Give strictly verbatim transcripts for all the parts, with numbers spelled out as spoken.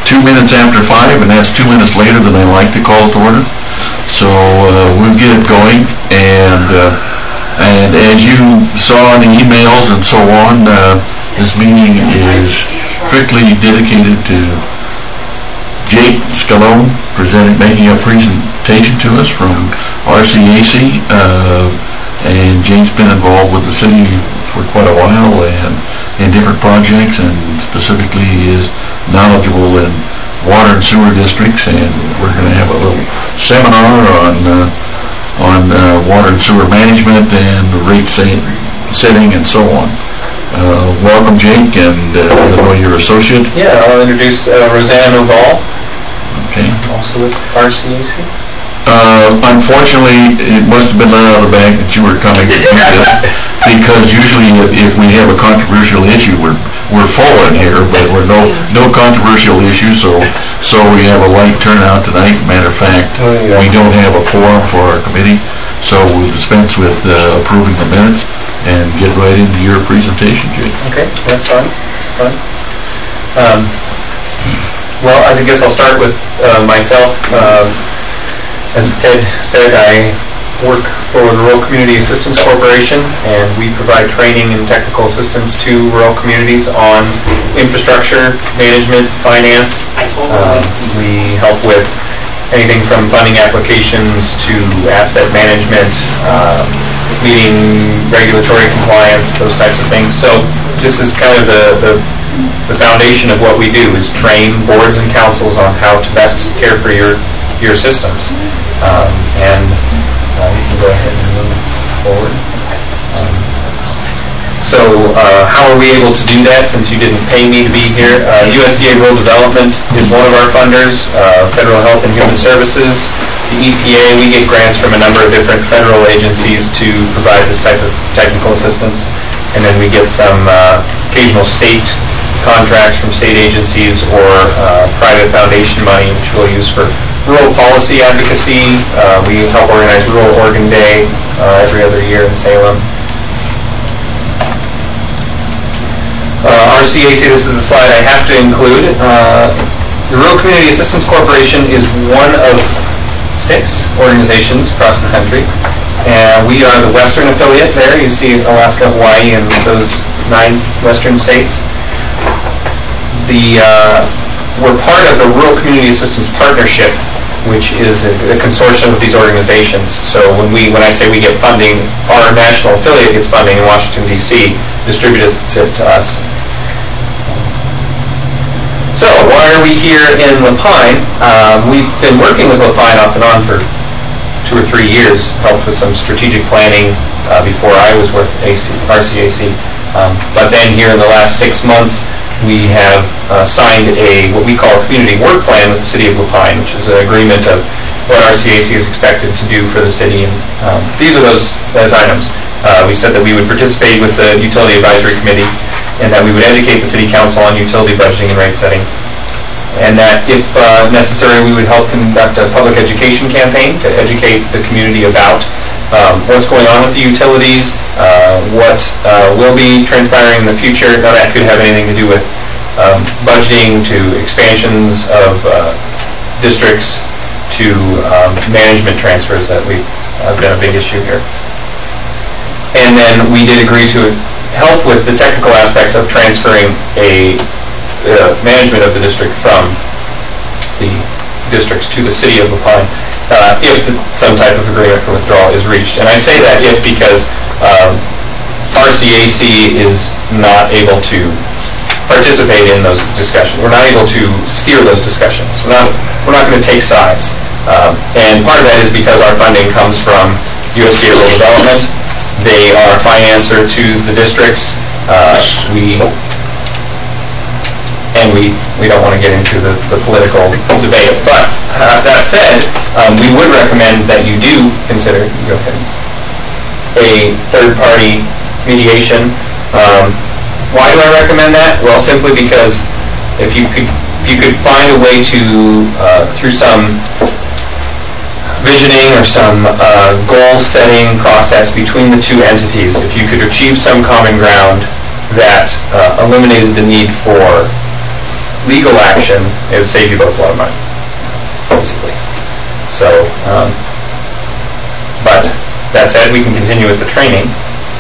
two minutes after five, and that's two minutes later than I like to call it to order. So uh, we'll get it going, and uh, and as you saw in the emails and so on, uh, this meeting is strictly dedicated to Jake Scalone presenting, making a presentation to us from R C A C, uh, and Jake's been involved with the city for quite a while and in different projects, and specifically is knowledgeable in water and sewer districts, and we're going to have a little seminar on uh, on uh, water and sewer management and rate setting and so on. Uh, welcome, Jake, and uh, I know your associate. Yeah, I'll introduce uh, Rosanna Noval. Okay. Also with R C A C. Uh, unfortunately, it must have been let out of the bag that you were coming to do this, because usually if, if we have a controversial issue, we're we're full in here, but we're no no controversial issues, so so we have a light turnout tonight. Matter of fact, oh, yeah. we don't have a quorum for our committee, so we'll dispense with uh, approving the minutes and get right into your presentation, Jake. Okay, that's fine. Fine. Um, well, I guess I'll start with uh, myself. Uh, As Ted said, I work for the Rural Community Assistance Corporation, and we provide training and technical assistance to rural communities on infrastructure, management, finance. Uh, we help with anything from funding applications to asset management, uh, meeting regulatory compliance, those types of things. So this is kind of the, the, the foundation of what we do, is train boards and councils on how to best care for your, your systems. Um, and uh, you can go ahead and move forward. Um, so uh, how are we able to do that, since you didn't pay me to be here? Uh, U S D A Rural Development is one of our funders, uh, Federal Health and Human Services, the E P A. We get grants from a number of different federal agencies to provide this type of technical assistance. And then we get some uh, occasional state contracts from state agencies or uh, private foundation money, which we'll use for rural policy advocacy. Uh, we help organize Rural Oregon Day uh, every other year in Salem. Uh, R C A C, this is the slide I have to include. Uh, the Rural Community Assistance Corporation is one of six organizations across the country. And we are the western affiliate there. You see Alaska, Hawaii, and those nine western states. The, uh, we're part of the Rural Community Assistance Partnership, which is a, a consortium of these organizations. So when we, when I say we get funding, our national affiliate gets funding in Washington, D C, distributes it to us. So why are we here in La Pine? Um, we've been working with La Pine off and on for two or three years, helped with some strategic planning uh, before I was with R C A C. Um, but then here in the last six months, we have uh, signed a what we call a community work plan with the City of La Pine, which is an agreement of what R C A C is expected to do for the city. And um, these are those, those items. Uh, we said that we would participate with the Utility Advisory Committee, and that we would educate the City Council on utility budgeting and rate setting, and that if uh, necessary, we would help conduct a public education campaign to educate the community about um, what's going on with the utilities, uh, what uh, will be transpiring in the future. Now that could have anything to do with um, budgeting, to expansions of uh, districts, to um, management transfers that we have been a big issue here. And then we did agree to help with the technical aspects of transferring a uh, management of the district from the districts to the City of La Pine, uh, if the, some type of agreement for withdrawal is reached. And I say that if because um, R C A C is not able to participate in those discussions. We're not able to steer those discussions. We're not, we're not going to take sides. Um, and part of that is because our funding comes from U S D A Rural Development. They are a financer to the districts. Uh, we and we, we don't want to get into the, the political debate. But uh, that said, um, we would recommend that you do consider, go ahead, a third-party mediation. Um, why do I recommend that? Well, simply because if you could, if you could find a way to, uh, through some visioning or some uh, goal-setting process between the two entities, if you could achieve some common ground that uh, eliminated the need for legal action, it would save you both a lot of money, basically. So, um, but that said, we can continue with the training.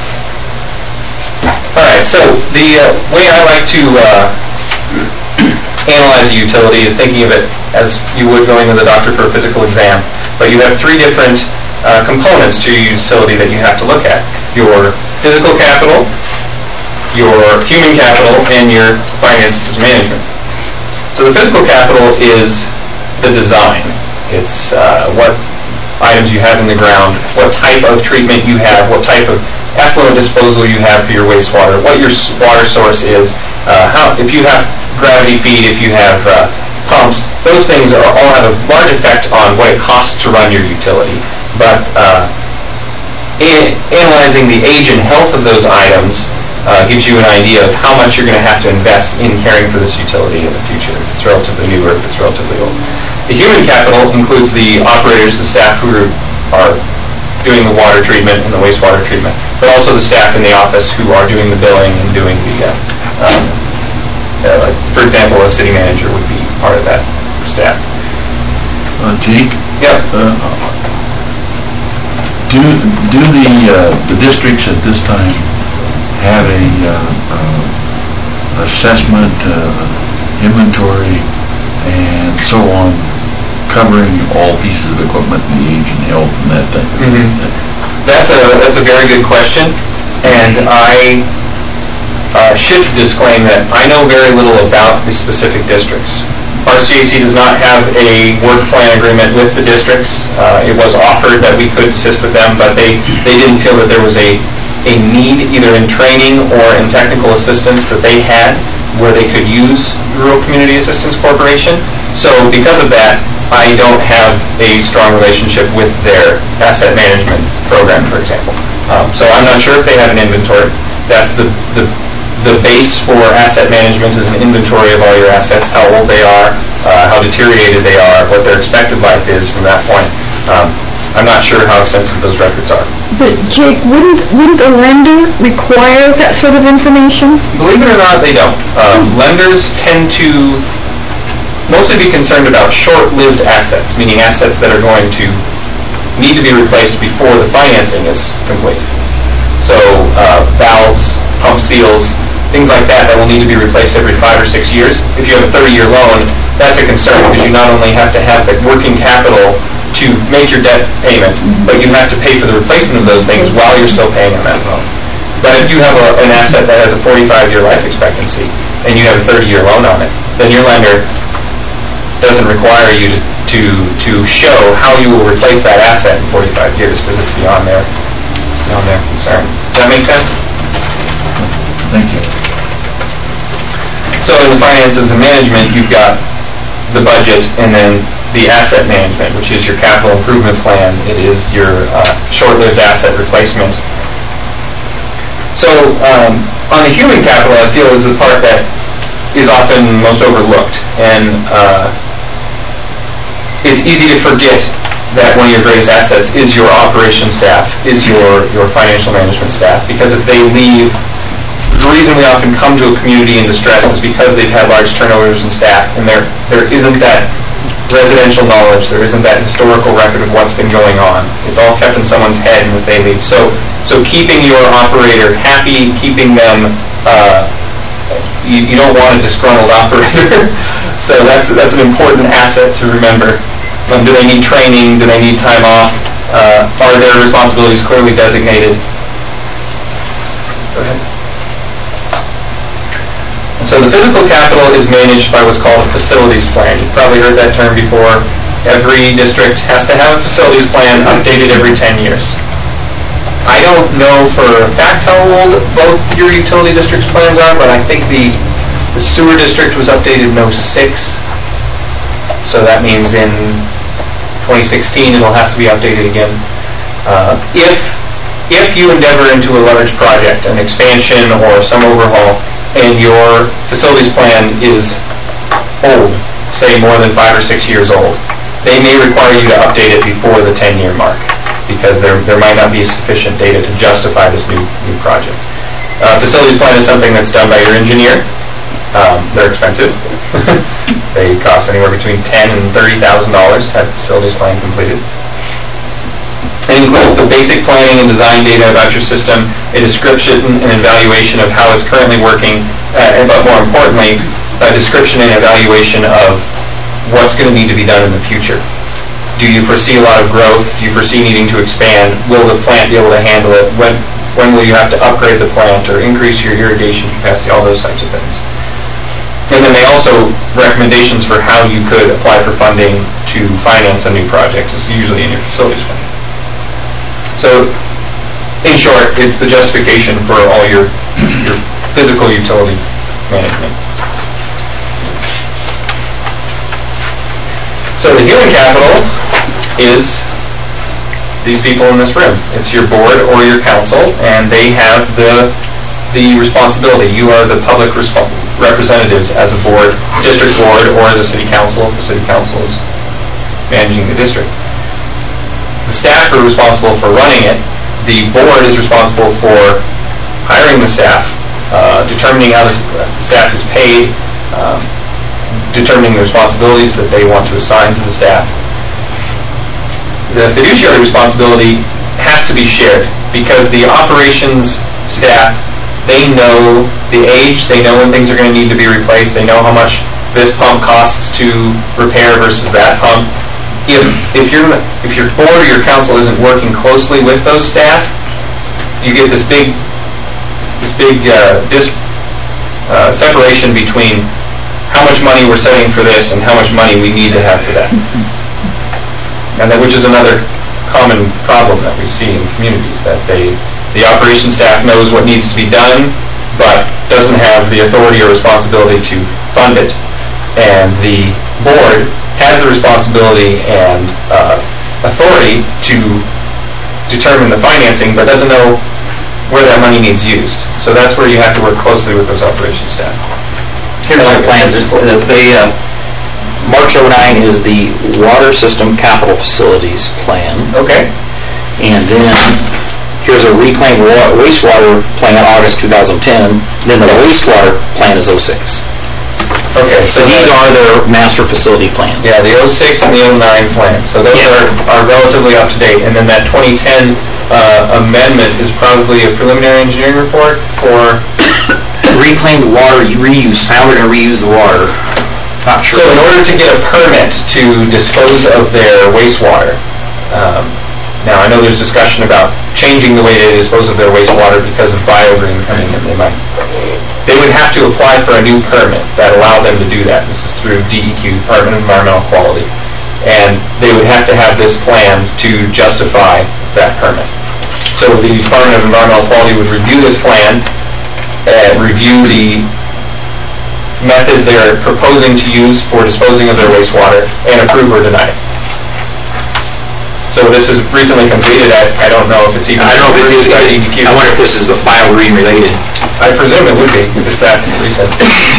All right, so the uh, way I like to uh, analyze a utility is thinking of it as you would going to the doctor for a physical exam. But you have three different uh, components to your utility that you have to look at. Your physical capital, your human capital, and your finances management. So the physical capital is the design. It's uh, what items you have in the ground, what type of treatment you have, what type of effluent disposal you have for your wastewater, what your water source is, uh, how if you have gravity feed, if you have uh, pumps, those things are, all have a large effect on what it costs to run your utility. But uh, in, analyzing the age and health of those items uh, gives you an idea of how much you're going to have to invest in caring for this utility in the future. If it's relatively new or if it's relatively old. The human capital includes the operators, the staff who are, are doing the water treatment and the wastewater treatment, but also the staff in the office who are doing the billing and doing the, uh, um, uh, like, for example, a city manager would be part of that staff. Uh, Jake? Yeah. Uh, do do the uh, the districts at this time have a uh, uh, assessment, uh, inventory, and so on, covering all pieces of equipment, and the age and health and that type of thing? Mm-hmm. That's a that's a very good question, and I uh, should disclaim that I know very little about the specific districts. R C A C does not have a work plan agreement with the districts. Uh, it was offered that we could assist with them, but they, they didn't feel that there was a, a need either in training or in technical assistance that they had where they could use Rural Community Assistance Corporation. So because of that, I don't have a strong relationship with their asset management program, for example. Um, so I'm not sure if they have an inventory. That's the, the the base for asset management is an inventory of all your assets, how old they are, uh, how deteriorated they are, what their expected life is from that point. Um, I'm not sure how extensive those records are. But Jake, wouldn't wouldn't a lender require that sort of information? Believe it or not, they don't. Um, lenders tend to mostly be concerned about short-lived assets, meaning assets that are going to need to be replaced before the financing is complete. So uh, valves, pump seals, things like that that will need to be replaced every five or six years. If you have a thirty-year loan, that's a concern because you not only have to have the working capital to make your debt payment, but you have to pay for the replacement of those things while you're still paying on that loan. But if you have a, an asset that has a forty-five year life expectancy and you have a thirty year loan on it, then your lender doesn't require you to, to, to show how you will replace that asset in forty-five years because it's beyond their, beyond their concern. Does that make sense? Thank you. So in the finances and management, you've got the budget and then the asset management, which is your capital improvement plan. It is your uh, short-lived asset replacement. So um, on the human capital, I feel is the part that is often most overlooked. And uh, it's easy to forget that one of your greatest assets is your operation staff, is your, your financial management staff. Because if they leave, the reason we often come to a community in distress is because they've had large turnovers in staff, and there there isn't that residential knowledge, there isn't that historical record of what's been going on. It's all kept in someone's head and that they leave. So so keeping your operator happy, keeping them, uh, you, you don't want a disgruntled operator. So that's that's an important asset to remember. Um, do they need training? Do they need time off? Uh, are their responsibilities clearly designated? Go ahead. So the physical capital is managed by what's called a facilities plan. You've probably heard that term before. Every district has to have a facilities plan updated every ten years. I don't know for a fact how old both your utility district's plans are, but I think the, the sewer district was updated in oh six. So that means in twenty sixteen it'll have to be updated again. Uh, if, if you endeavor into a large project, an expansion or some overhaul, and your facilities plan is old, say more than five or six years old, they may require you to update it before the ten year mark because there there might not be sufficient data to justify this new new project. Uh, facilities plan is something that's done by your engineer. Um, they're expensive. They cost anywhere between ten and thirty thousand dollars to have facilities plan completed. It includes the basic planning and design data about your system, a description and evaluation of how it's currently working, uh, but more importantly, a description and evaluation of what's going to need to be done in the future. Do you foresee a lot of growth? Do you foresee needing to expand? Will the plant be able to handle it? When, when will you have to upgrade the plant or increase your irrigation capacity? All those types of things. And then they also recommendations for how you could apply for funding to finance a new project. It's usually in your facilities fund. So, in short, it's the justification for all your, your physical utility management. So the human capital is these people in this room. It's your board or your council, and they have the the responsibility. You are the public resp- representatives as a board, district board, or as a city council if the city council is managing the district. The staff are responsible for running it. The board is responsible for hiring the staff, uh, determining how the staff is paid, um, determining the responsibilities that they want to assign to the staff. The fiduciary responsibility has to be shared because the operations staff, they know the age, they know when things are going to need to be replaced, they know how much this pump costs to repair versus that pump. If, if, your, if your board or your council isn't working closely with those staff, you get this big, this big uh, dis, uh, separation between how much money we're setting for this and how much money we need to have for that. And that, which is another common problem that we see in communities, that they, the operations staff knows what needs to be done, but doesn't have the authority or responsibility to fund it. And the board has the responsibility and uh, authority to determine the financing, but doesn't know where that money needs used. So that's where you have to work closely with those operations staff. Here's our plans. It's, uh, they, uh, March oh nine is the Water System Capital Facilities Plan. Okay. And then here's a reclaimed wa- wastewater plan, August two thousand ten. Then the wastewater plan is oh six. Okay, So these are their master facility plans. Yeah, the oh six and the oh nine plans. So those Yeah. are, are relatively up to date. And then that twenty ten uh, amendment is probably a preliminary engineering report for... Reclaimed water reuse, how we're going to reuse the water. Not sure. So in order to get a permit to dispose of their wastewater, um, now I know there's discussion about changing the way they dispose of their wastewater because of BioGreen coming in. They might, they would have to apply for a new permit that allowed them to do that. This is through D E Q, Department of Environmental Quality. And they would have to have this plan to justify that permit. So the Department of Environmental Quality would review this plan, and review the method they're proposing to use for disposing of their wastewater, and approve or deny it. So this is recently completed. I, I don't know if it's even... I don't know if it's, by D E Q. I wonder if this is the BioGreen related. I presume it would be, if it's that recent.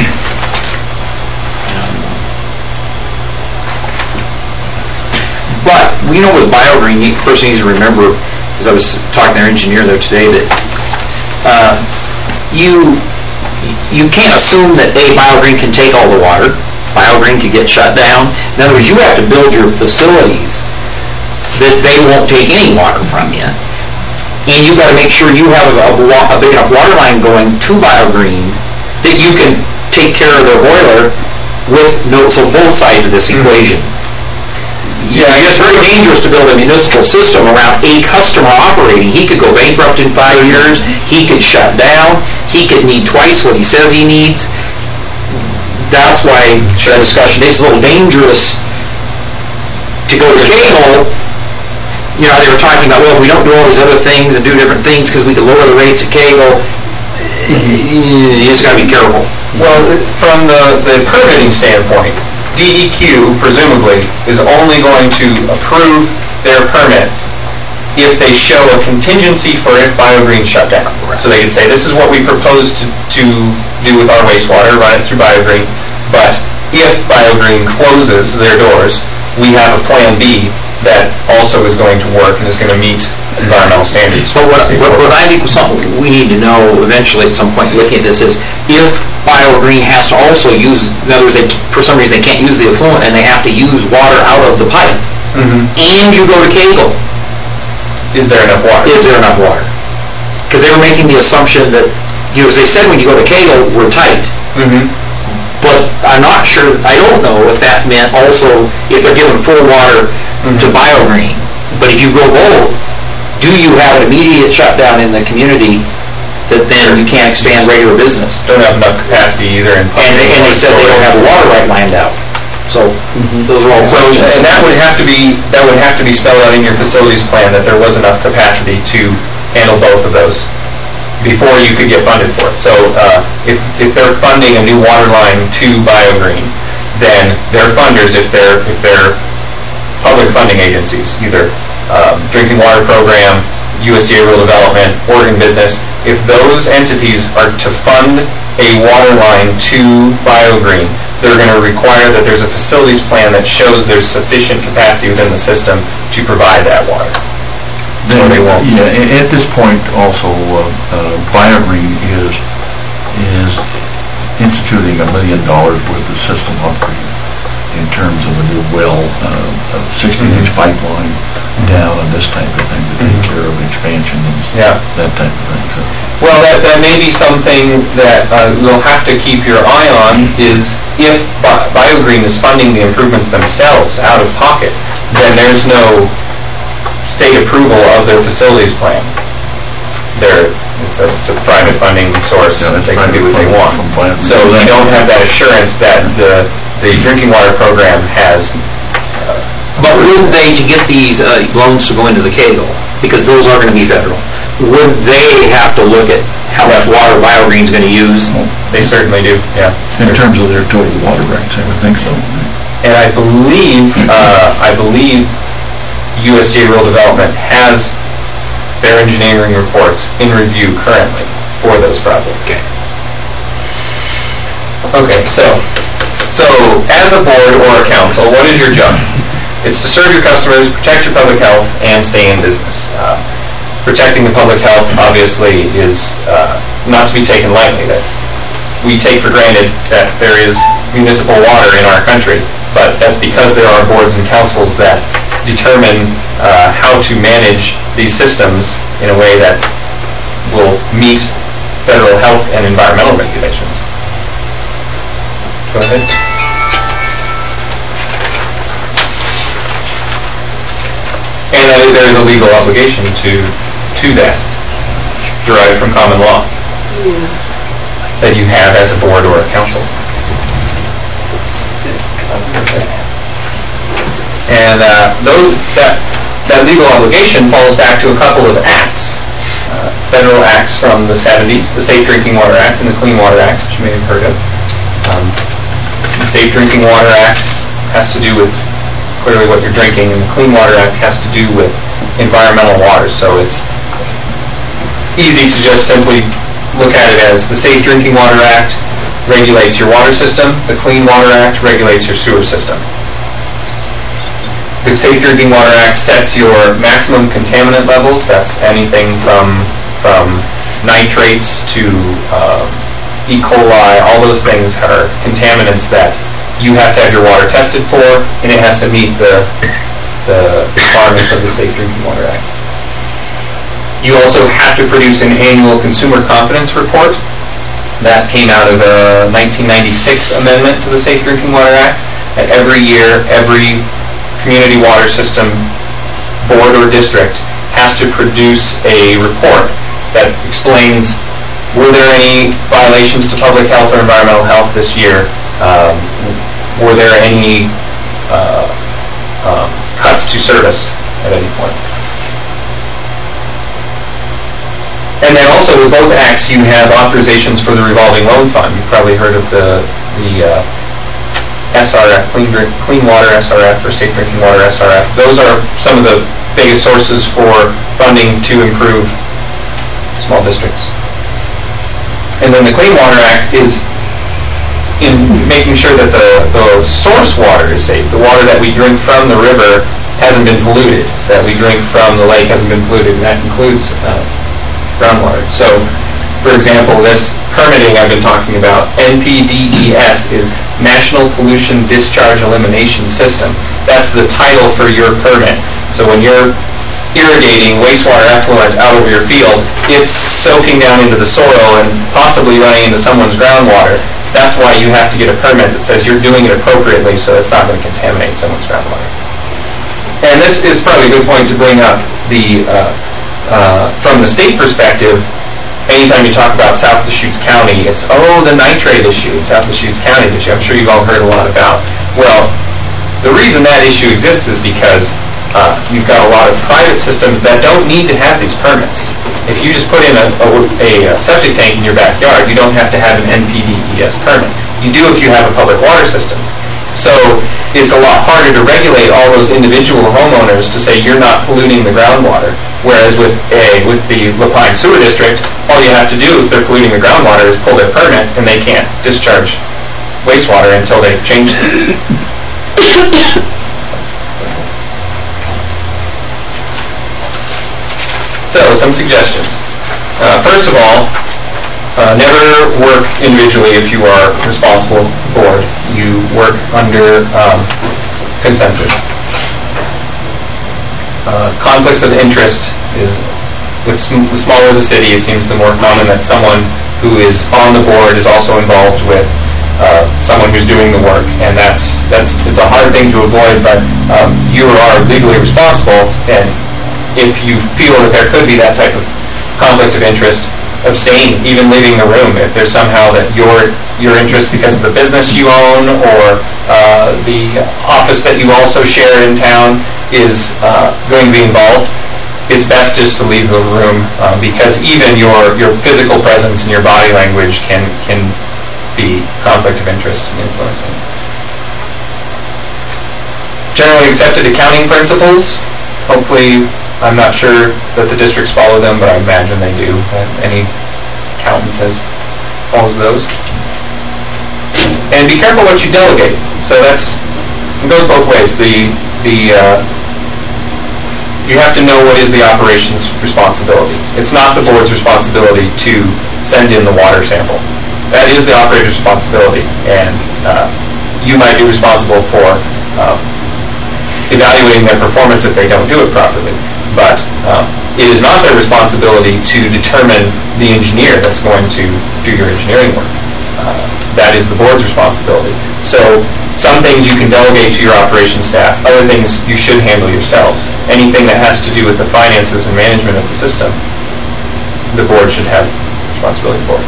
But, we know with BioGreen, the first thing you need to remember, as I was talking to their engineer there today, that uh, you you can't assume that A, BioGreen can take all the water. BioGreen could get shut down. In other words, you have to build your facilities that they won't take any water from you. And you've got to make sure you have a, a, a big enough water line going to BioGreen that you can take care of their boiler with no, so both sides of this equation. Yeah, it's very dangerous to build a municipal system around a customer operating. He could go bankrupt in five years. He could shut down. He could need twice what he says he needs. That's why that discussion is a little dangerous to go to cable. You know, they were talking about, well, if we don't do all these other things and do different things because we could lower the rates of cable, you just got to be careful. Well, from the, the permitting standpoint, D E Q, presumably, is only going to approve their permit if they show a contingency for if BioGreen shut down. Right. So they could say, this is what we propose to, to do with our wastewater, run it through BioGreen, but if BioGreen closes their doors, we have a plan B that also is going to work and is going to meet environmental standards. But what, what what I think something we need to know eventually at some point looking at this is if BioGreen has to also use, in other words, they, for some reason they can't use the effluent and they have to use water out of the pipe, Mhm. and you go to Kegel, Is there enough water? is there enough water? Because they were making the assumption that, you know, as they said, when you go to Kegel, we're tight. Mhm. But I'm not sure, I don't know if that meant also if they're giving full water to BioGreen. But if you go both, do you have an immediate shutdown in the community that then you can't expand regular business? Don't have enough capacity either in And pumping. they, and they said they don't have a water right lined out. So, those are all So, questions. and that would have to be, that would have to be spelled out in your facilities plan, that there was enough capacity to handle both of those before you could get funded for it. So, uh, if, if they're funding a new water line to BioGreen, then their funders, if they're, if they're public funding agencies, either um, Drinking Water Program, U S D A Rural Development, Oregon Business, if those entities are to fund a water line to BioGreen, they're going to require that there's a facilities plan that shows there's sufficient capacity within the system to provide that water. Then, Or they won't. yeah, a- at this point also, uh, uh, BioGreen is, is instituting a million dollars worth of system upgrade in terms of a new well, uh, a sixteen inch pipeline down and this type of thing to take care of expansion and s- Yeah. that type of thing. So, Well, that, that may be something that uh, you'll have to keep your eye on, is if Bi- BioGreen is funding the improvements themselves out of pocket, then there's no state approval of their facilities plan. They're, it's a, it's a private funding source, Yeah, it's they can do what they private want. funding from BioGreen. So you don't have that assurance that the, the drinking water program has, But wouldn't they, to get these uh, loans to go into the Kegel, because those are going to be federal, would they have to look at how much water BioGreen's going to use? they certainly do, yeah. in terms of their total water rights, I would think so. And I believe, uh, I believe U S D A Rural Development has their engineering reports in review currently for those projects. Okay. Okay, so, so as a board or a council, what is your job? It's to serve your customers, protect your public health, and stay in business. Uh, Protecting the public health, obviously, is uh, not to be taken lightly. That we take for granted that there is municipal water in our country, but that's because there are boards and councils that determine uh, how to manage these systems in a way that will meet federal health and environmental regulations. Go ahead. And uh, there is a legal obligation to, to that, derived from common law, that you have as a board or a council. And uh, those, that, that legal obligation falls back to a couple of acts, uh, federal acts from the seventies, the Safe Drinking Water Act and the Clean Water Act, which you may have heard of. Um, the Safe Drinking Water Act has to do with clearly what you're drinking, and the Clean Water Act has to do with environmental water. So it's easy to just simply look at it as the Safe Drinking Water Act regulates your water system, the Clean Water Act regulates your sewer system. The Safe Drinking Water Act sets your maximum contaminant levels. That's anything from from nitrates to uh, E. coli. All those things are contaminants that you have to have your water tested for, and it has to meet the the requirements of the Safe Drinking Water Act. You also have to produce an annual consumer confidence report. That came out of a nineteen ninety-six amendment to the Safe Drinking Water Act. That every year, every community water system board or district has to produce a report that explains, were there any violations to public health or environmental health this year? Um, were there any uh, um, cuts to service at any point? And then also with both acts, you have authorizations for the revolving loan fund. You've probably heard of the the uh, S R F, Clean, Drink, Clean Water S R F or Safe Drinking Water S R F. Those are some of the biggest sources for funding to improve small districts. And then the Clean Water Act is in making sure that the, the source water is safe, the water that we drink from the river hasn't been polluted, that we drink from the lake hasn't been polluted, and that includes uh, groundwater. So, for example, this permitting I've been talking about, N P D E S, is National Pollution Discharge Elimination System. That's the title for your permit. So when you're irrigating wastewater effluent out over your field, it's soaking down into the soil and possibly running into someone's groundwater. That's why you have to get a permit that says you're doing it appropriately so it's not going to contaminate someone's groundwater. And this is probably a good point to bring up. The uh, uh, from the state perspective, anytime you talk about South Deschutes County, it's, oh, the nitrate issue in South Deschutes County that you, I'm sure you've all heard a lot about. Well, the reason that issue exists is because uh, you've got a lot of private systems that don't need to have these permits. If you just put in a, a, a septic tank in your backyard, you don't have to have an N P D E S permit. You do if you have a public water system. So it's a lot harder to regulate all those individual homeowners to say you're not polluting the groundwater. Whereas with a with the La Pine Sewer District, all you have to do if they're polluting the groundwater is pull their permit, and they can't discharge wastewater until they've changed things. So, some suggestions. Uh, first of all, uh, never work individually if you are responsible board. You work under um, consensus. Uh, conflicts of interest is, with sm- the smaller the city, it seems the more common that someone who is on the board is also involved with uh, someone who's doing the work, and that's that's it's a hard thing to avoid. But um, you are legally responsible, and if you feel that there could be that type of conflict of interest, abstain, even leaving the room. If there's somehow that your your interest because of the business you own or uh, the office that you also share in town is uh, going to be involved, it's best just to leave the room uh, because even your your physical presence and your body language can can be conflict of interest and influencing. Generally accepted accounting principles. Hopefully, I'm not sure that the districts follow them, but I imagine they do. Any accountant has follows those. And be careful what you delegate. So that's it goes both ways. The the uh, you have to know what is the operations responsibility. It's not the board's responsibility to send in the water sample. That is the operator's responsibility, and uh, you might be responsible for uh, evaluating their performance if they don't do it properly. But um, it is not their responsibility to determine the engineer that's going to do your engineering work. Uh, that is the board's responsibility. So some things you can delegate to your operations staff, other things you should handle yourselves. Anything that has to do with the finances and management of the system, the board should have responsibility for.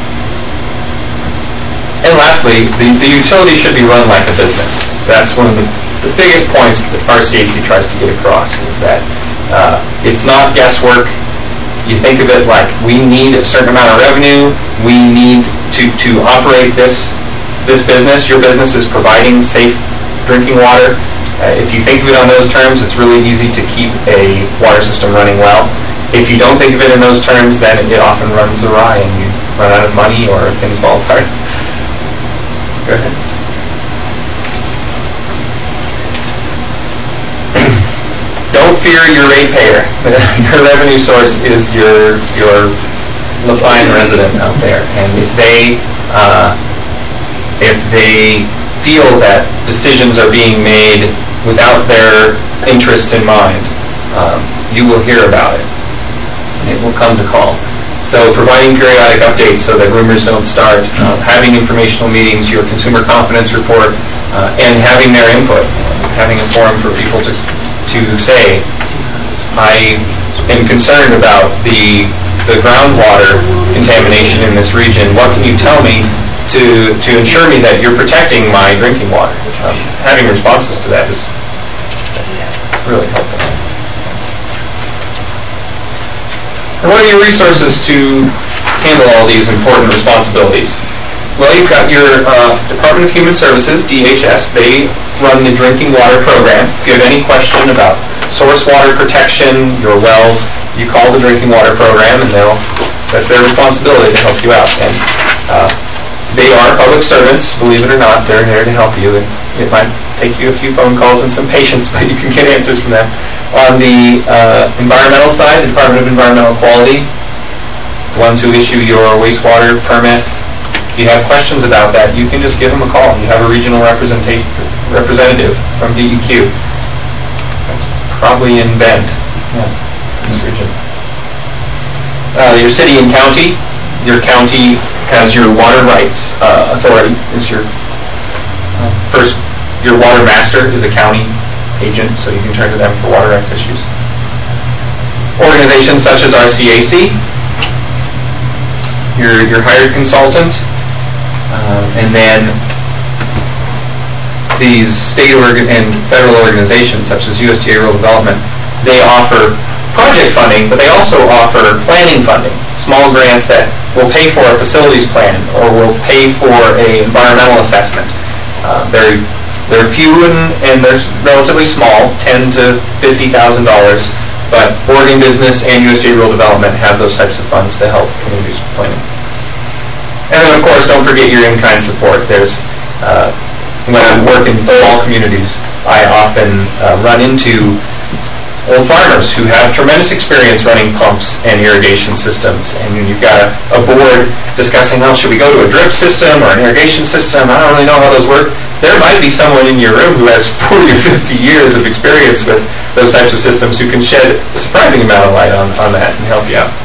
And lastly, the, the utility should be run like a business. That's one of the, the biggest points that R C A C tries to get across, is that uh, it's not guesswork. You think of it like, we need a certain amount of revenue, we need to, to operate this this business. Your business is providing safe drinking water. Uh, if you think of it on those terms, it's really easy to keep a water system running well. If you don't think of it in those terms, then it often runs awry and you run out of money or things fall apart. Go ahead. Don't fear your ratepayer. Your revenue source is your your La Pine resident out there, and if they uh, if they feel that decisions are being made without their interest in mind, um, you will hear about it, and it will come to call. So providing periodic updates so that rumors don't start, uh, having informational meetings, your consumer confidence report, uh, and having their input, having a forum for people to to say, I am concerned about the the groundwater contamination in this region. What can you tell me to to ensure me that you're protecting my drinking water? Um, having responses to that is really helpful. And what are your resources to handle all these important responsibilities? Well, you've got your uh, Department of Human Services, D H S. They run the drinking water program. If you have any question about source water protection, your wells, you call the drinking water program, and they'll that's their responsibility to help you out. And uh, they are public servants, believe it or not. They're there to help you. And it might take you a few phone calls and some patience, but you can get answers from them. On the uh, environmental side, the Department of Environmental Quality, the ones who issue your wastewater permit, if you have questions about that, you can just give them a call. You have a regional representa- representative from D E Q. That's probably in Bend, yeah, in this region. Uh, your city and county, your county has your water rights uh, authority, is your uh, first, your water master is a county agent, so you can turn to them for water rights issues. Organizations such as R C A C, your, your hired consultant, uh, and then these state organ- and federal organizations such as U S D A Rural Development, they offer project funding, but they also offer planning funding, small grants that will pay for a facilities plan or will pay for a environmental assessment. Uh, they're, they're few and, and they're relatively small, ten to fifty thousand dollars, but Oregon Business and U S D A Rural Development have those types of funds to help communities with planning. And then, of course, don't forget your in-kind support. There's, uh, when I work in small communities, I often uh, run into old farmers who have tremendous experience running pumps and irrigation systems, and you've got a, a board discussing, well, should we go to a drip system or an irrigation system? I don't really know how those work. There might be someone in your room who has forty or fifty years of experience with those types of systems who can shed a surprising amount of light on, on that and help you out.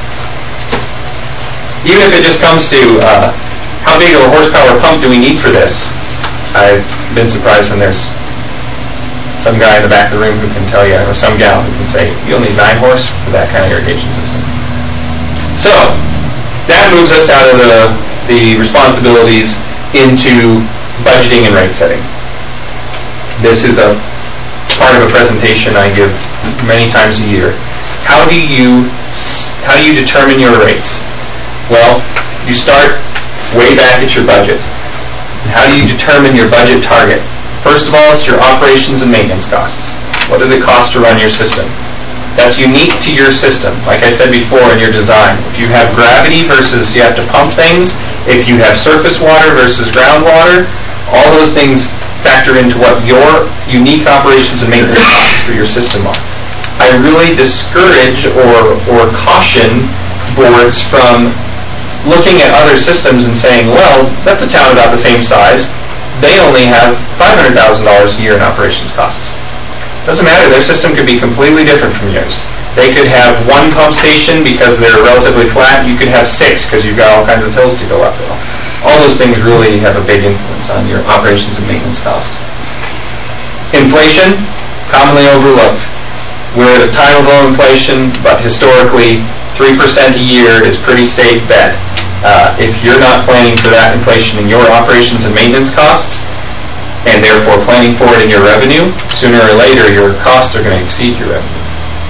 Even if it just comes to uh, how big of a horsepower pump do we need for this? I've been surprised when there's some guy in the back of the room who can tell you, or some gal who can say, you'll need nine horse for that kind of irrigation system. So, that moves us out of the, the responsibilities into budgeting and rate setting. This is a part of a presentation I give many times a year. How do you, how do you determine your rates? Well, you start way back at your budget. And how do you determine your budget target? First of all, it's your operations and maintenance costs. What does it cost to run your system? That's unique to your system. Like I said before, in your design, if you have gravity versus you have to pump things, if you have surface water versus groundwater, all those things factor into what your unique operations and maintenance costs for your system are. I really discourage or, or caution boards from looking at other systems and saying, well, that's a town about the same size. They only have five hundred thousand dollars a year in operations costs. Doesn't matter. Their system could be completely different from yours. They could have one pump station because they're relatively flat. You could have six because you've got all kinds of hills to go up. All those things really have a big influence on your operations and maintenance costs. Inflation, commonly overlooked. We're at a time of low inflation, but historically, three percent a year is pretty safe bet. Uh, if you're not planning for that inflation in your operations and maintenance costs, and therefore planning for it in your revenue, sooner or later your costs are going to exceed your revenue.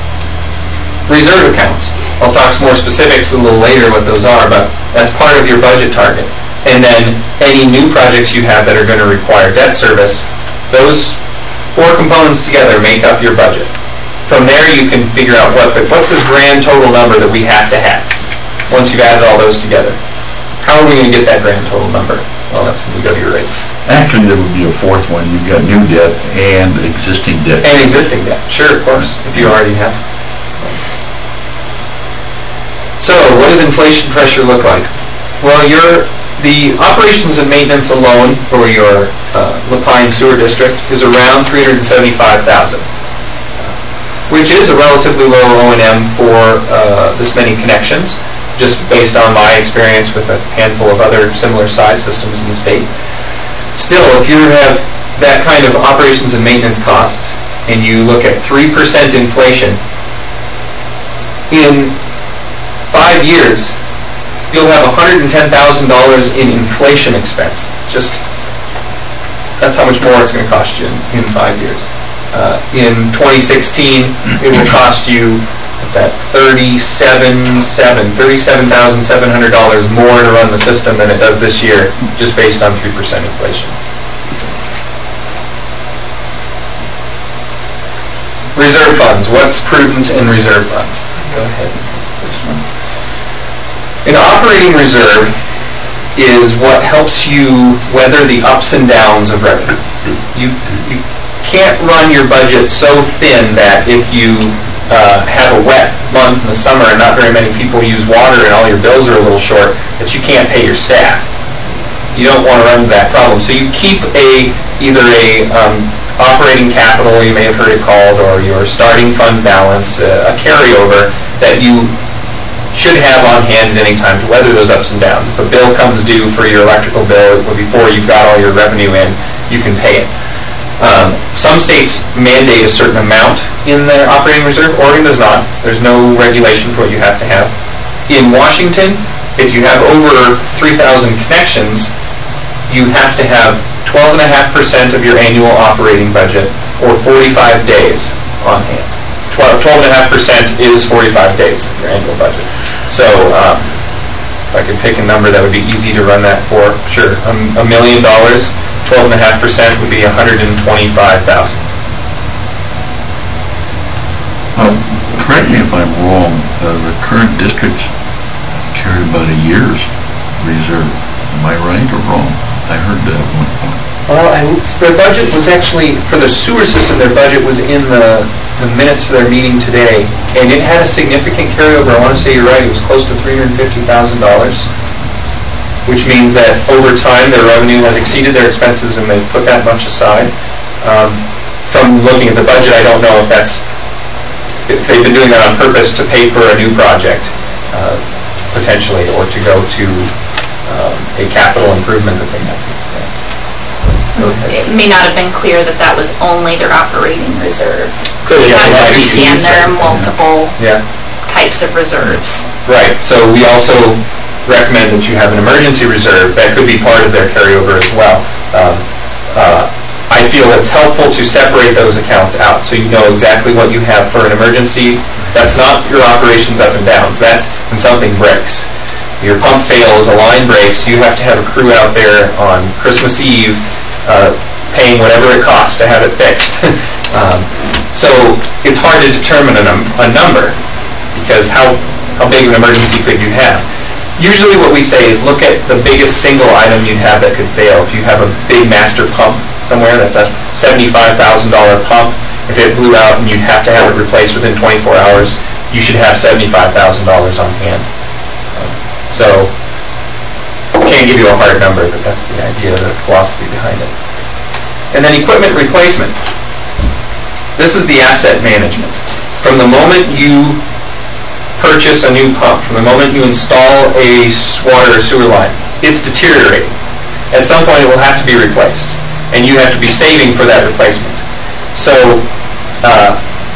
Reserve accounts. I'll talk some more specifics a little later what those are, but that's part of your budget target. And then any new projects you have that are going to require debt service, those four components together make up your budget. From there you can figure out what the, what's this grand total number that we have to have once you've added all those together. How are we going to get that grand total number? Well, that's when we go to your rates. Actually, there would be a fourth one. You've got new debt and existing debt. And existing debt, sure, of course, if you already have. So, what does inflation pressure look like? Well, your the operations and maintenance alone for your uh, La Pine Sewer District is around three hundred seventy-five thousand dollars, which is a relatively low O and M for uh, this many connections, just based on my experience with a handful of other similar size systems in the state. Still, if you have that kind of operations and maintenance costs, and you look at three percent inflation, in five years, you'll have one hundred ten thousand dollars in inflation expense. Just, that's how much more it's going to cost you in, in five years. Uh, in twenty sixteen, it will cost you, what's that, thirty-seven thousand seven hundred dollars more to run the system than it does this year, just based on three percent inflation. Reserve funds. What's prudent in reserve funds? Go ahead. An operating reserve is what helps you weather the ups and downs of revenue. you, you can't run your budget so thin that if you uh, have a wet month in the summer and not very many people use water and all your bills are a little short, that you can't pay your staff. You don't want to run into that problem. So you keep a either a um, operating capital, you may have heard it called, or your starting fund balance, uh, a carryover that you should have on hand at any time to weather those ups and downs. If a bill comes due for your electrical bill before you've got all your revenue in, you can pay it. Um, some states mandate a certain amount in their operating reserve. Oregon does not. There's no regulation for what you have to have. In Washington, if you have over three thousand connections, you have to have twelve point five percent of your annual operating budget, or forty-five days on hand. twelve point five percent is forty-five days of your annual budget. So um, if I could pick a number that would be easy to run that for, sure, a, a million dollars, twelve point five percent would be one hundred twenty-five thousand dollars. Um, correct me if I'm wrong, uh, the current districts carry about a year's reserve. Am I right or wrong? I heard that at one point. Well, and their budget was actually, for the sewer system, their budget was in the, the minutes for their meeting today, and it had a significant carryover. I want to say you're right, it was close to three hundred fifty thousand dollars, which means that over time their revenue has exceeded their expenses and they've put that much aside. Um, from looking at the budget, I don't know if that's, if they've been doing that on purpose to pay for a new project, uh, potentially, or to go to um, a capital improvement that they have. It may not have been clear that that was only their operating reserve. Could You have have to been understand there are multiple Yeah. types of reserves. Right, so we also recommend that you have an emergency reserve that could be part of their carryover as well. Um, uh, I feel it's helpful to separate those accounts out so you know exactly what you have for an emergency. That's not your operations up and downs. That's when something breaks. Your pump fails, a line breaks, you have to have a crew out there on Christmas Eve uh, paying whatever it costs to have it fixed. um, so it's hard to determine a, num- a number because how, how big of an emergency could you have? Usually what we say is look at the biggest single item you'd have that could fail. If you have a big master pump somewhere that's a seventy-five thousand dollars pump, if it blew out and you'd have to have it replaced within twenty-four hours, you should have seventy-five thousand dollars on hand. Um, so can't give you a hard number, but that's the idea, the philosophy behind it. And then equipment replacement. This is the asset management. From the moment you purchase a new pump, from the moment you install a water or sewer line, it's deteriorating. At some point it will have to be replaced, and you have to be saving for that replacement. So uh,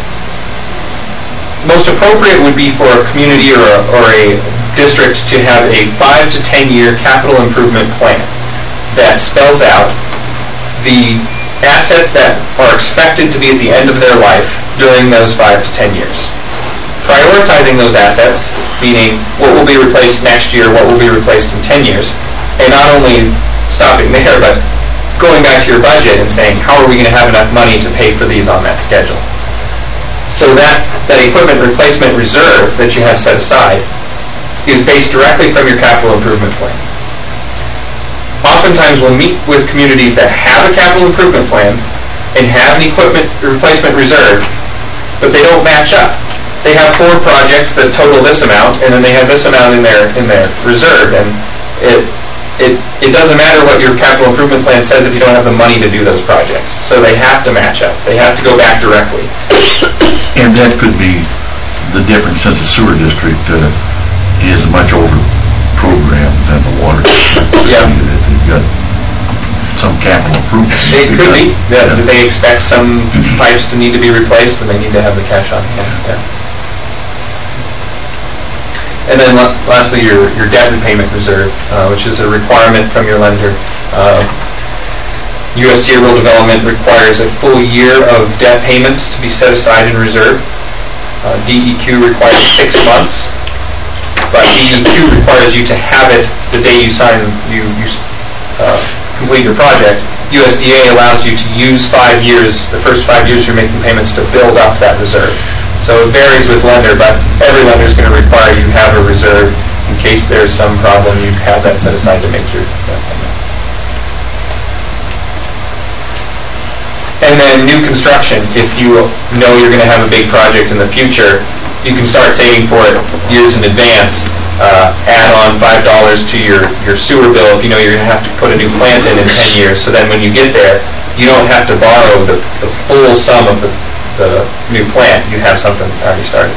most appropriate would be for a community or a, or a district to have a five to ten year capital improvement plan that spells out the assets that are expected to be at the end of their life during those five to ten years. Prioritizing those assets, meaning what will be replaced next year, what will be replaced in ten years, and not only stopping there, but going back to your budget and saying, how are we going to have enough money to pay for these on that schedule? So that, that equipment replacement reserve that you have set aside is based directly from your capital improvement plan. Oftentimes we'll meet with communities that have a capital improvement plan and have an equipment replacement reserve, but they don't match up. They have four projects that total this amount, and then they have this amount in their in their reserve, and it it it doesn't matter what your capital improvement plan says if you don't have the money to do those projects. So they have to match up. They have to go back directly. And that could be the difference, since the sewer district uh, is much over programmed than the water district. Yeah. That they've got some capital improvement. It could be. Yeah. Yeah. They expect some pipes to need to be replaced, and they need to have the cash on hand. Yeah. And then la- lastly, your, your debt repayment reserve, uh, which is a requirement from your lender. Uh, U S D A Rural Development requires a full year of debt payments to be set aside in reserve. Uh, D E Q requires six months, but D E Q requires you to have it the day you sign, you, you uh, complete your project. U S D A allows you to use five years, the first five years you're making payments, to build up that reserve. So it varies with lender, but every lender is going to require you have a reserve in case there's some problem. You have that set aside to make your uh, payment. And then new construction, if you know you're going to have a big project in the future, you can start saving for it years in advance. Uh, add on five dollars to your, your sewer bill if you know you're going to have to put a new plant in in ten years. So then when you get there, you don't have to borrow the, the full sum of the, the new plant. You have something already started.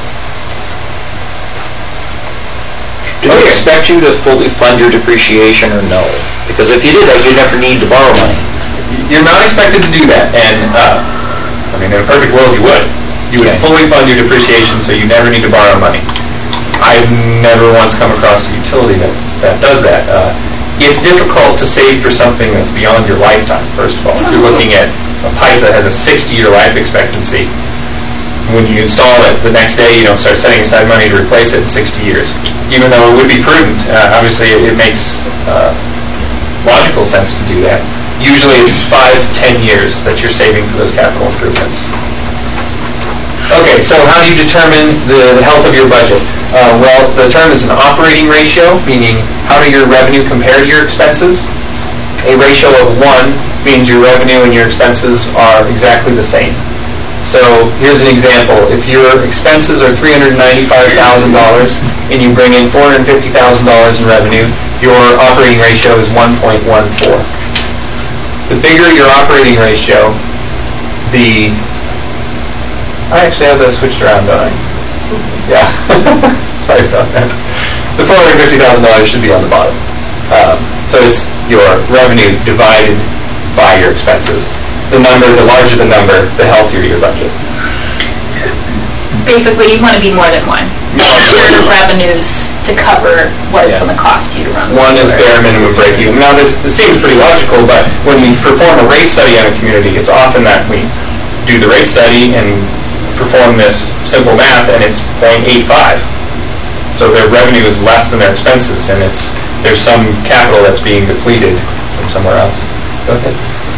Do they expect you to fully fund your depreciation or no? Because if you did that, you'd never need to borrow money. You're not expected to do that, and uh, I mean, in a perfect world, you would. You would Okay. fully fund your depreciation, so you never need to borrow money. I've never once come across a utility that, that does that. Uh, it's difficult to save for something that's beyond your lifetime, first of all. If you're looking at a pipe that has a sixty-year life expectancy, when you install it, the next day you don't start setting aside money to replace it in sixty years. Even though it would be prudent, uh, obviously it, it makes uh, logical sense to do that. Usually it's five to ten years that you're saving for those capital improvements. Okay, so how do you determine the health of your budget? Uh, well, the term is an operating ratio, meaning how do your revenue compare to your expenses? A ratio of one means your revenue and your expenses are exactly the same. So here's an example. If your expenses are three hundred ninety-five thousand dollars and you bring in four hundred fifty thousand dollars in revenue, your operating ratio is one point one four. The bigger your operating ratio, the... I actually have those switched around, don't I? Yeah. Sorry about that. The four hundred fifty thousand dollars should be on the bottom. Um, so it's your revenue divided by your expenses. The number, the larger the number, the healthier your budget. Basically, you want to be more than one. You want your revenues to cover what it's Yeah. going to cost you to run the One is sewer. bare minimum break even. Now this, this seems pretty logical, but when we perform a rate study on a community, it's often that we do the rate study and perform this simple math and it's zero point eight five. So their revenue is less than their expenses and it's there's some capital that's being depleted from somewhere else. Go ahead.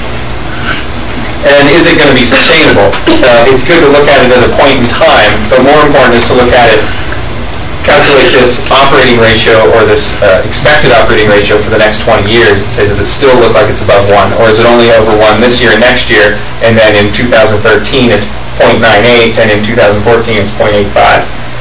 And is it going to be sustainable? Uh, it's good to look at it at a point in time, but more important is to look at it, calculate this operating ratio or this uh, expected operating ratio for the next twenty years and say, does it still look like it's above one? Or is it only over one this year and next year, and then in two thousand thirteen it's zero point nine eight, and in two thousand fourteen it's zero point eight five?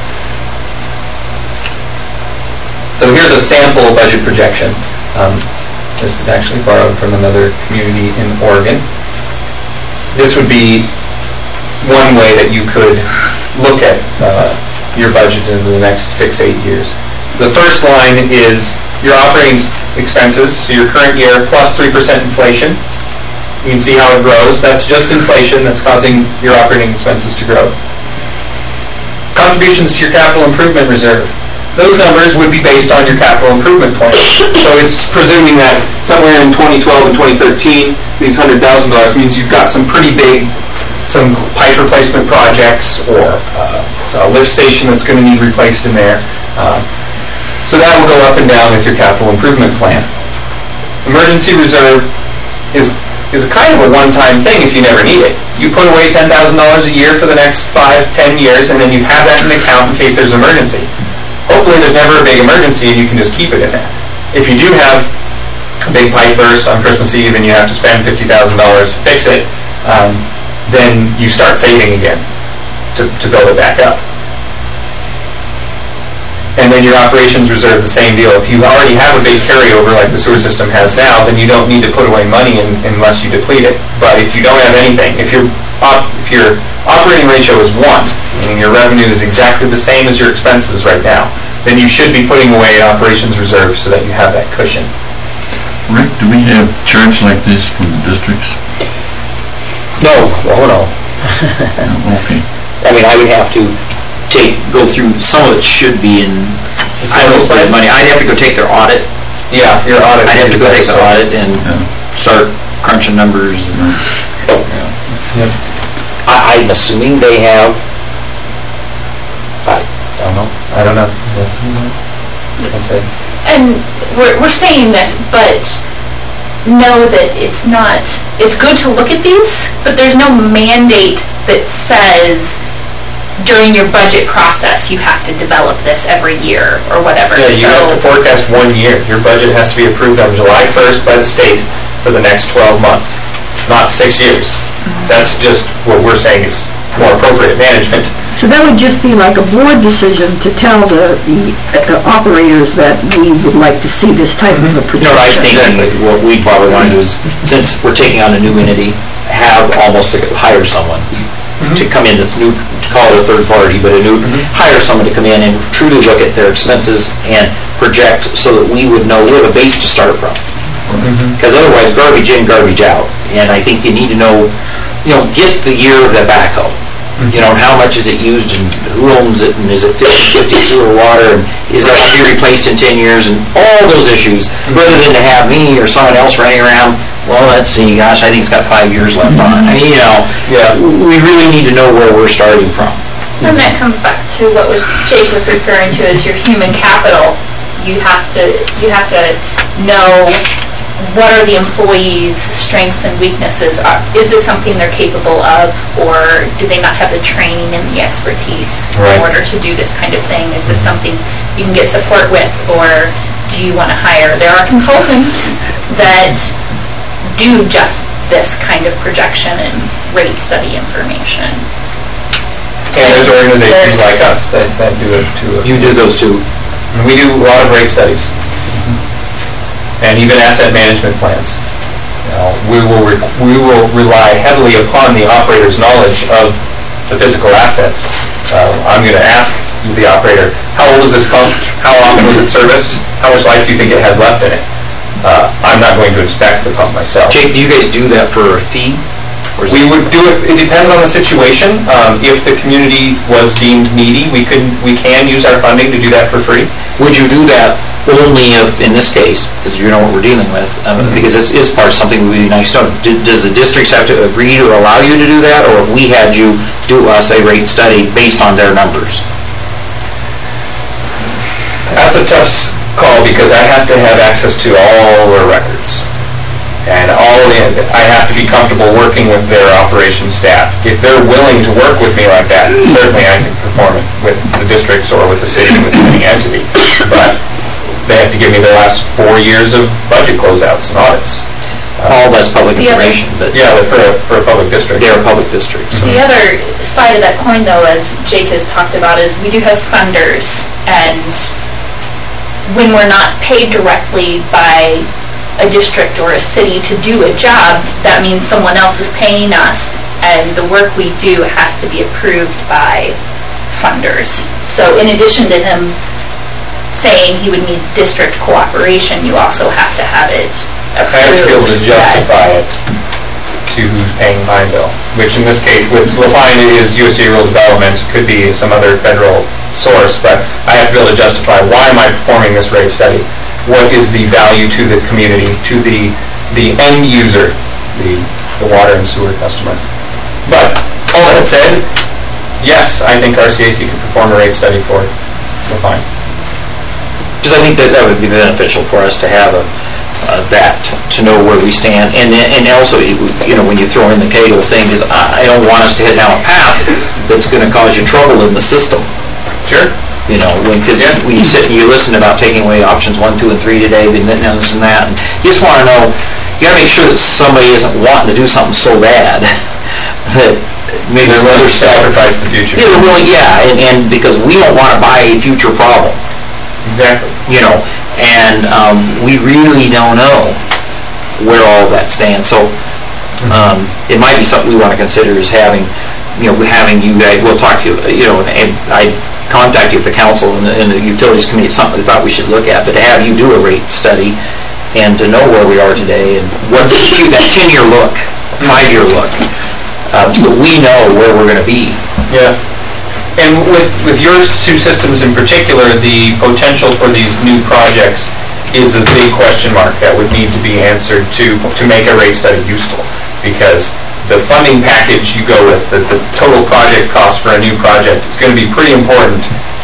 So here's a sample budget projection. Um, this is actually borrowed from another community in Oregon. This would be one way that you could look at uh, your budget in the next six, eight years. The first line is your operating expenses, so your current year plus three percent inflation. You can see how it grows. That's just inflation that's causing your operating expenses to grow. Contributions to your capital improvement reserve. Those numbers would be based on your capital improvement plan. So it's presuming that somewhere in twenty twelve and twenty thirteen, these one hundred thousand dollars means you've got some pretty big, some pipe replacement projects or uh, so a lift station that's going to need replaced in there. Uh, so that will go up and down with your capital improvement plan. Emergency reserve is is a kind of a one-time thing if you never need it. You put away ten thousand dollars a year for the next five, ten years, and then you have that in the account in case there's an emergency. Hopefully there's never a big emergency and you can just keep it in there. If you do have a big pipe burst on Christmas Eve and you have to spend fifty thousand dollars to fix it, um, then you start saving again to, to build it back up. And then your operations reserve, the same deal. If you already have a big carryover like the sewer system has now, then you don't need to put away money in, unless you deplete it. But if you don't have anything, if your op, if your operating ratio is one, meaning your revenue is exactly the same as your expenses right now, then you should be putting away an operations reserve so that you have that cushion. Rick, do we have charts like this from the districts? No, oh no. Okay. I mean, I would have to take, go through, some of it should be in, Is I don't know if there's that- money, I'd have to go take their audit. Yeah, your audit. I'd have to go take their audit and Yeah. start crunching numbers. and- Yep. I, I'm assuming they have, I don't know. I don't know. That's it. And we're, we're saying this, but know that it's not, it's good to look at these, but there's no mandate that says during your budget process you have to develop this every year or whatever. Yeah, you have to So- forecast one year. Your budget has to be approved on July first by the state for the next twelve months, not six years. That's just what we're saying is more appropriate management. So that would just be like a board decision to tell the, the uh, operators that we would like to see this type of a You know, I projection. think what we probably want to do is, since we're taking on a new entity, have almost to hire someone to come in that's new, to call it a third party, but a new, hire someone to come in and truly look at their expenses and project so that we would know we have a base to start from. Because otherwise, garbage in, garbage out. And I think you need to know, you know, get the year of the backhoe. You know, how much is it used, and who owns it, and is it fifty-fifty sewer water, and is that to be replaced in ten years, and all those issues, rather than to have me or someone else running around, well, let's see, gosh, I think it's got five years left on it. I mean, you know, Yeah. we really need to know where we're starting from. And that comes back to what was Jake was referring to as your human capital. You have to you have to know what are the employees' strengths and weaknesses. Are, is this something they're capable of, or do they not have the training and the expertise Right. in order to do this kind of thing? Is this something you can get support with, or do you want to hire? There are consultants that do just this kind of projection and rate study information. And there's organizations There's- like us that, that do it too. You do those two. And we do a lot of rate studies. And even asset management plans. You know, we will, re- we will rely heavily upon the operator's knowledge of the physical assets. Uh, I'm going to ask the operator, how old is this pump? How often was it serviced? How much life do you think it has left in it? Uh, I'm not going to inspect the pump myself. Jake, do you guys do that for a fee? Or is We it- would do it, it depends on the situation. Um, If the community was deemed needy, we could, we can use our funding to do that for free. Would you do that only if, in this case, because you know what we're dealing with, um, because this is part of something that would be nice to know, do- does the districts have to agree or allow you to do that, or if we had you do us a rate study based on their numbers? That's a tough s- call because I have to have access to all their records. And all the, I have to be comfortable working with their operations staff. If they're willing to work with me like that, certainly I can perform it with the districts or with the city, with any entity. But they have to give me the last four years of budget closeouts and audits. All that's public The other- information, but Yeah, but for a, for a public district. they're a public district, so. The other side of that coin, though, as Jake has talked about, is we do have funders, and when we're not paid directly by a district or a city to do a job, that means someone else is paying us, and the work we do has to be approved by funders. So in addition to him saying he would need district cooperation, you also have to have it I have to be able to approved that- justify it to who's paying my bill, which in this case, with Lafine, it is U S D A Rural Development, could be some other federal source, but I have to be able to justify, why am I performing this rate study? What is the value to the community, to the, the end user, the, the water and sewer customer? But, all that said, yes, I think R C A C could perform a rate study for Lafine. Because I think that that would be beneficial for us to have a, uh, that, to know where we stand. And then, and also, you you know, when you throw in the Cagle thing, is I I don't want us to head down a path that's going to cause you trouble in the system. Sure. You know, when, because Yeah. when you sit and you listen about taking away options one, two, and three today, then this and that, and you just want to know, you got to make sure that somebody isn't wanting to do something so bad that maybe They're some willing other to stuff. sacrifice the future. Yeah, they're willing, yeah, and, and because we don't want to buy a future problem, Exactly. you know, and um, we really don't know where all that stands. So um, it might be something we want to consider is having, you know, having you guys, we'll talk to you, you know, and I contact you with the council and the, and the utilities committee, it's something we thought we should look at, but to have you do a rate study and to know where we are today and what's that ten-year look, five-year look, uh, so that we know where we're going to be. Yeah. And with, with your two systems in particular, the potential for these new projects is a big question mark that would need to be answered to, to make a rate study useful. Because the funding package you go with, the, the total project cost for a new project, is going to be pretty important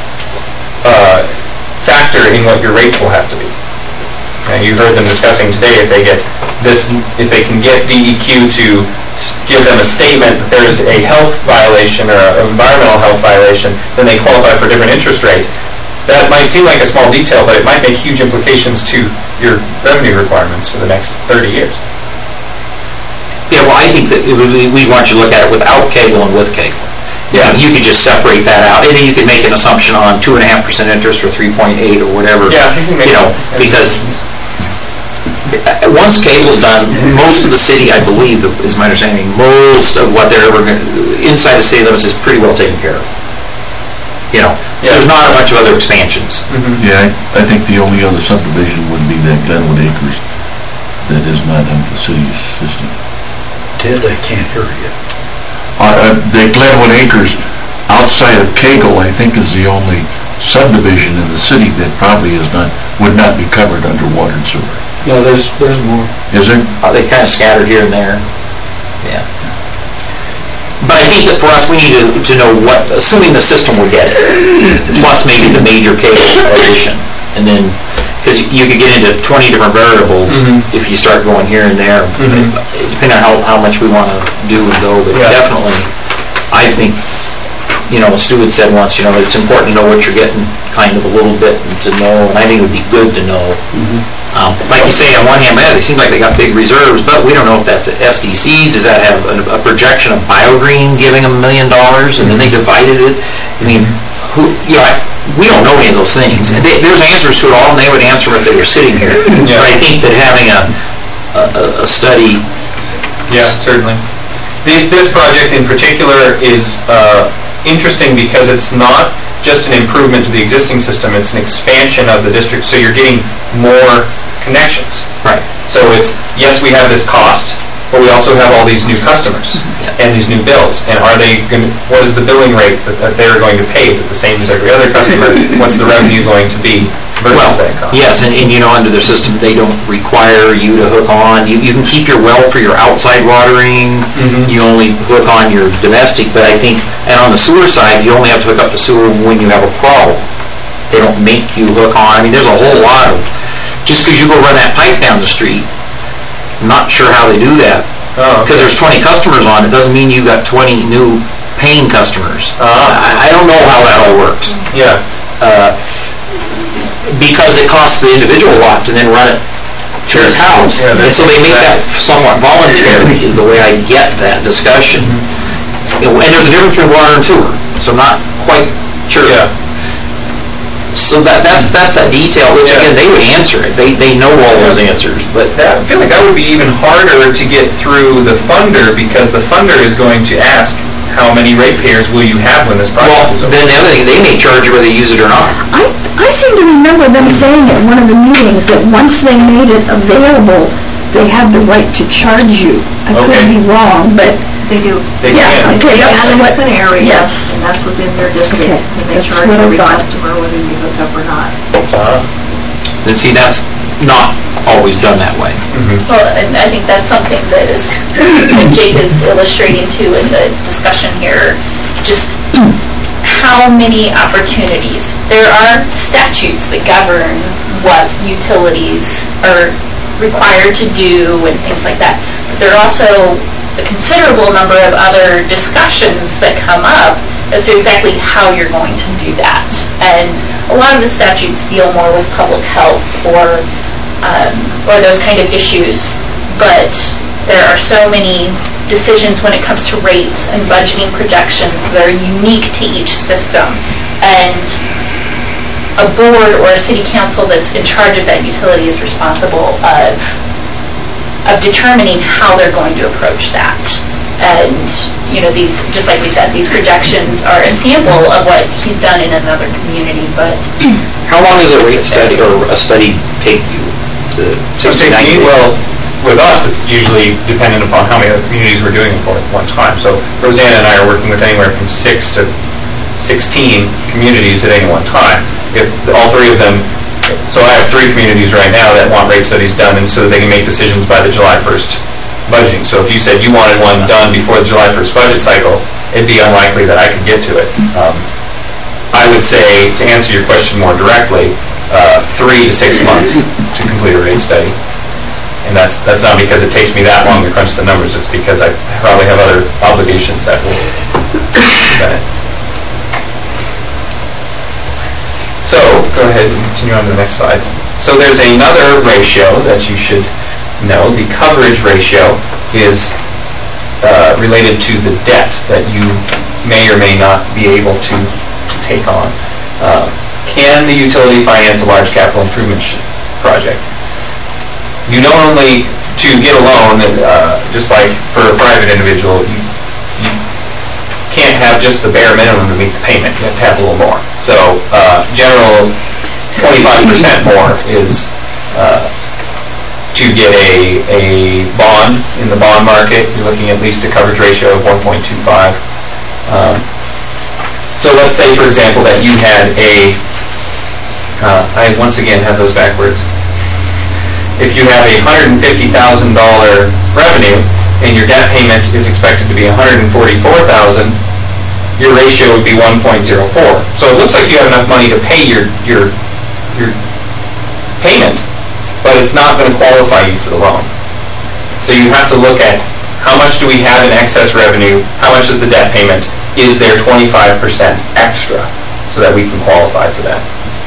uh, factor in what your rates will have to be. And you heard them discussing today, if they get this, if they can get D E Q to s- give them a statement that there's a health violation or an environmental health violation, then they qualify for a different interest rate. That might seem like a small detail, but it might make huge implications to your revenue requirements for the next thirty years. Yeah, well, I think that it would- we want you to look at it without cable and with cable. Yeah. You could just separate that out, and then you could make an assumption on two and a half percent interest or three point eight or whatever. Yeah, you can make You know, those because uh, once cable's done, most of the city, I believe, is my understanding, most of what they're ever, gonna- inside the city limits is pretty well taken care of. You know, there's not a bunch of other expansions. Yeah, I, I think the only other subdivision would be that Glenwood Acres that is not in the city's system. Ted, I can't hear you. Uh, uh, the Glenwood Acres, outside of Cagle, I think is the only subdivision in the city that probably is not, would not be covered under water and sewer. No, there's, there's more. Is there? Uh, They kind of scattered here and there. Yeah. But I think that for us, we need to, to know what, assuming the system will get it, plus maybe the major cable addition. And then, because you could get into twenty different variables if you start going here and there, depending on how, how much we want to do and go. But Yeah. definitely, I think, you know, Stu had said once, you know, it's important to know what you're getting kind of a little bit and to know, and I think it would be good to know. Um, Like you say, on one hand, man, they seem like they got big reserves, but we don't know if that's a S D C. Does that have a, a projection of BioGreen giving them a million dollars and then they divided it? I mean, who, you know, I- we don't know any of those things. And they, there's answers to it all, and they would answer if they were sitting here. Yeah. But I think that having a, a, a study, Yeah, certainly. This, this project in particular is uh, interesting because it's not just an improvement to the existing system, it's an expansion of the district, so you're getting more connections. right, So it's, yes, we have this cost, but we also have all these new customers and these new bills. And are they going, what is the billing rate that, that they're going to pay? Is it the same as every other customer? What's the revenue going to be versus well, that cost? yes, and, and you know, under their system, they don't require you to hook on. You, you can keep your well for your outside watering. Mhm. You only hook on your domestic, but I think, and on the sewer side, you only have to hook up the sewer when you have a problem. They don't make you hook on. I mean, there's a whole lot of, just because you go run that pipe down the street, I'm not sure how they do that. Oh, Because there's twenty customers on it, doesn't mean you got twenty new paying customers. Ah. I, I don't know how that all works. Yeah. Uh, because it costs the individual a lot to then run it to his house. Yeah, And that's so they make that somewhat voluntary, is the way I get that discussion. You know, And there's a difference between water and sewer, so I'm not quite sure. Yeah. So that, that's, that's that detail, which Yeah. again, they would answer it, they, they know all those answers, but I feel like that would be even harder to get through the funder because the funder is going to ask how many ratepayers will you have when this well, project is over? then the other thing, they may charge you whether you use it or not. I, I seem to remember them saying at one of the meetings that once they made it available, they had the right to charge you. I could Okay. be wrong, but, They do. They yeah, can. okay, that's And what, it's an area, yes. and that's within their district, Okay, and they that's charge what I every thought. customer whether you hook up or not. Uh, And see, that's not always done that way. Well, and I think that's something that is, that Jake is illustrating too in the discussion here, just how many opportunities. There are statutes that govern what utilities are required to do and things like that. But there are also a considerable number of other discussions that come up as to exactly how you're going to do that. And a lot of the statutes deal more with public health or um, or those kind of issues, but there are so many decisions when it comes to rates and budgeting projections that are unique to each system. And a board or a city council that's in charge of that utility is responsible of of determining how they're going to approach that. And, you know, these, just like we said, these projections are a sample of what he's done in another community, but How long does a rate study, or a study take you to So sixty, take ninety me, days? well, with us, it's usually dependent upon how many other communities we're doing it for at one time. So Rosanna and I are working with anywhere from six to sixteen communities at any one time. If all three of them, so I have three communities right now that want rate studies done, and so that they can make decisions by the July first budgeting. So if you said you wanted one done before the July first budget cycle, it'd be unlikely that I could get to it. Um, I would say, to answer your question more directly, uh, three to six months to complete a rate study. And that's, that's not because it takes me that long to crunch the numbers, it's because I probably have other obligations that will prevent it. So, go ahead and continue on to the next slide. So there's another ratio that you should know. The coverage ratio is uh, related to the debt that you may or may not be able to, to take on. Uh, can the utility finance a large capital improvement sh- project? You not only, to get a loan, uh, just like for a private individual, you, you can't have just the bare minimum to meet the payment. You have to have a little more. So, uh, general twenty-five percent more is uh, to get a, a bond in the bond market. You're looking at least a coverage ratio of one point two five. Um, so let's say, for example, that you had a, uh, I once again have those backwards. If you have a one hundred fifty thousand dollars revenue and your debt payment is expected to be one hundred forty-four thousand dollars, your ratio would be one point zero four. So it looks like you have enough money to pay your your your payment, but it's not going to qualify you for the loan. So you have to look at how much do we have in excess revenue, how much is the debt payment, is there twenty-five percent extra so that we can qualify for that.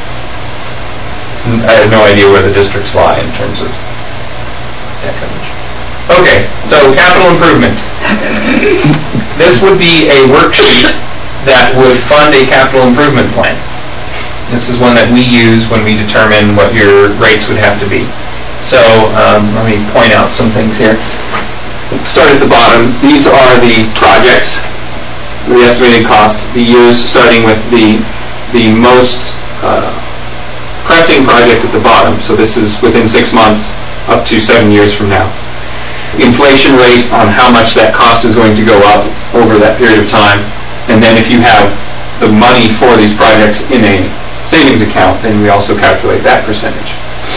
I have no idea where the districts lie in terms of debt coverage. Okay, so capital improvement. This would be a worksheet that would fund a capital improvement plan. This is one that we use when we determine what your rates would have to be. So um, let me point out some things here. Start at the bottom. These are the projects, the estimated cost, the years starting with the the most uh, pressing project at the bottom. So this is within six months up to seven years from now. Inflation rate on how much that cost is going to go up over that period of time. And then if you have the money for these projects in a savings account, then we also calculate that percentage.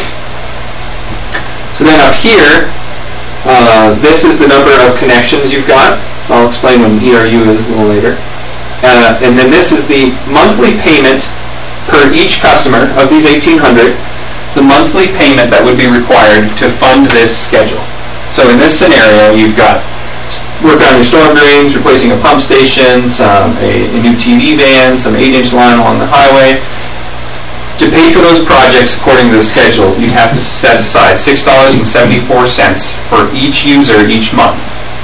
So then up here, uh, this is the number of connections you've got. I'll explain what an E R U is a little later. Uh, and then this is the monthly payment per each customer of these eighteen hundred, the monthly payment that would be required to fund this schedule. So in this scenario, you've got work on your storm drains, replacing a pump station, some, a, a new T V van, some eight-inch line along the highway. To pay for those projects according to the schedule, you have to set aside six dollars and seventy-four cents for each user each month.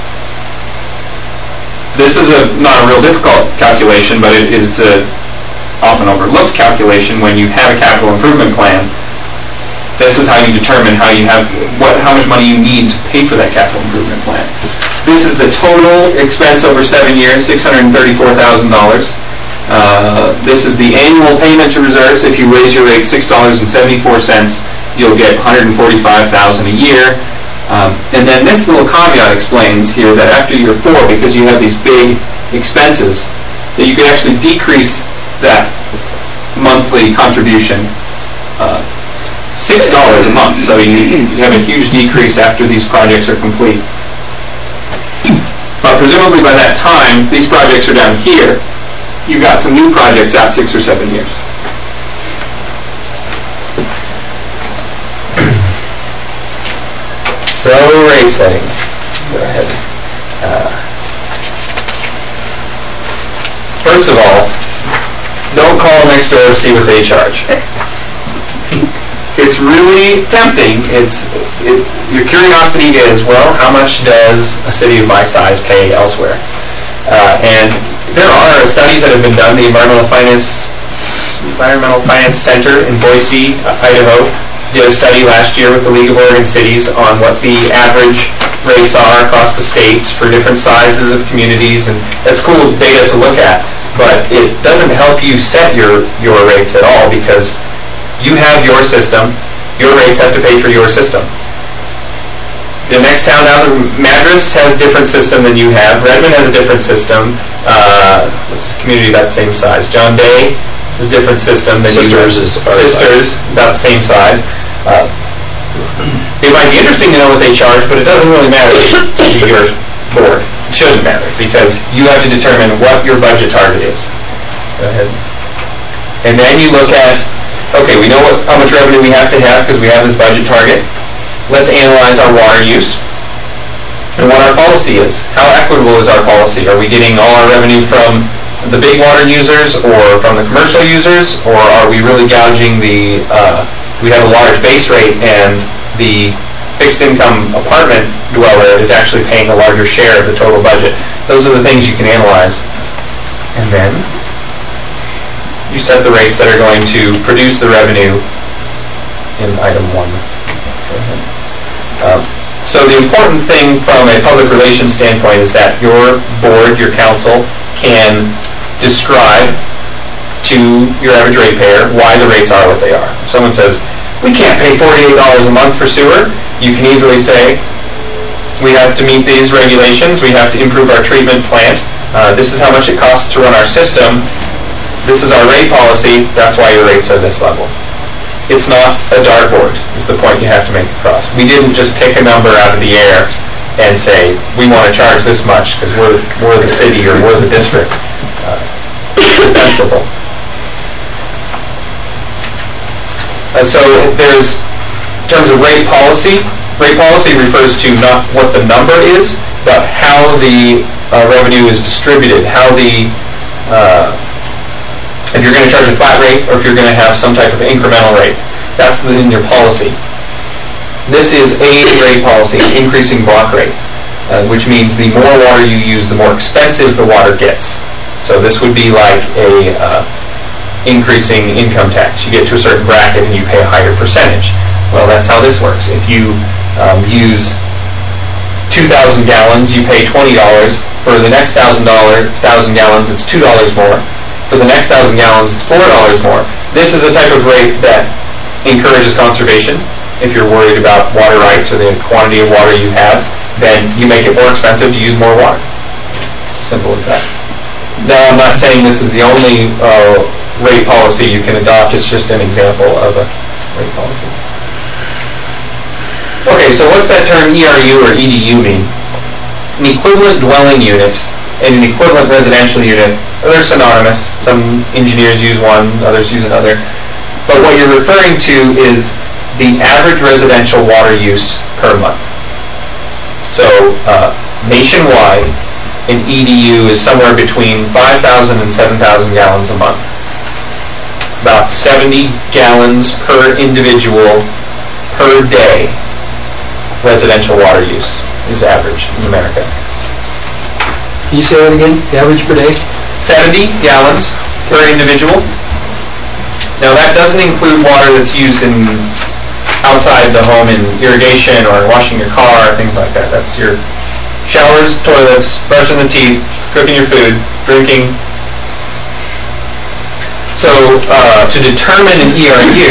This is a not a real difficult calculation, but it is a often overlooked calculation when you have a capital improvement plan. This is how you determine how you have what how much money you need to pay for that capital improvement plan. This is the total expense over seven years, six hundred thirty-four thousand dollars. Uh, this is the annual payment to reserves. If you raise your rate six dollars and seventy-four cents, you'll get one hundred forty-five thousand dollars a year. Um, and then this little caveat explains here that after year four, because you have these big expenses, that you can actually decrease that monthly contribution uh, six dollars a month. So you, you have a huge decrease after these projects are complete. But presumably by that time, these projects are down here. You've got some new projects out six or seven years. So rate setting. Go ahead. Uh, first of all, don't call next door to see what they charge. It's really tempting. It's it, your curiosity is, well, how much does a city of my size pay elsewhere? Uh, and there are studies that have been done. The Environmental Finance Environmental Finance Center in Boise, Idaho, did a study last year with the League of Oregon Cities on what the average rates are across the states for different sizes of communities, and that's cool data to look at. But it doesn't help you set your your rates at all, because you have your system. Your rates have to pay for your system. The next town down, Madras, has a different system than you have. Redmond has a different system. Uh, what's the community about the same size? John Day has a different system than Sisters you have. is our Sisters, about the same size. Uh, it might be interesting to know what they charge, but it doesn't really matter to your board. It shouldn't matter, because you have to determine what your budget target is. Go ahead. And then you look at, okay, we know what, how much revenue we have to have because we have this budget target. Let's analyze our water use and what our policy is. How equitable is our policy? Are we getting all our revenue from the big water users or from the commercial users, or are we really gouging the, uh, we have a large base rate and the fixed income apartment dweller is actually paying a larger share of the total budget. Those are the things you can analyze. And then you set the rates that are going to produce the revenue in item one. Um, so the important thing from a public relations standpoint is that your board, your council, can describe to your average ratepayer why the rates are what they are. If someone says, we can't pay forty-eight dollars a month for sewer, you can easily say, we have to meet these regulations, we have to improve our treatment plant, uh, this is how much it costs to run our system, this is our rate policy, that's why your rates are this level. It's not a dartboard, is the point you have to make across. We didn't just pick a number out of the air and say, we want to charge this much because we're, we're the city or we're the district. Uh, it's defensible. Uh, so there's, in terms of rate policy, rate policy refers to not what the number is, but how the uh, revenue is distributed, how the, uh, if you're going to charge a flat rate or if you're going to have some type of incremental rate. That's in your policy. This is a rate policy, increasing block rate, uh, which means the more water you use, the more expensive the water gets. So this would be like a uh, increasing income tax. You get to a certain bracket and you pay a higher percentage. Well, that's how this works. If you um, use two thousand gallons, you pay twenty dollars. For the next one thousand gallons, it's two dollars more. For the next one thousand gallons, it's four dollars more. This is a type of rate that encourages conservation. If you're worried about water rights or the quantity of water you have, then you make it more expensive to use more water. Simple as that. Now, I'm not saying this is the only uh, rate policy you can adopt. It's just an example of a rate policy. Okay, so what's that term E R U or E D U mean? An equivalent dwelling unit and an equivalent residential unit, they're synonymous. Some engineers use one, others use another. But what you're referring to is the average residential water use per month. So uh, nationwide, an E D U is somewhere between five thousand and seven thousand gallons a month. About seventy gallons per individual per day residential water use is average in America. Can you say that again? The average per day? seventy gallons per individual. Now that doesn't include water that's used in outside the home in irrigation or washing your car, things like that. That's your showers, toilets, brushing the teeth, cooking your food, drinking. So uh, to determine an E R U,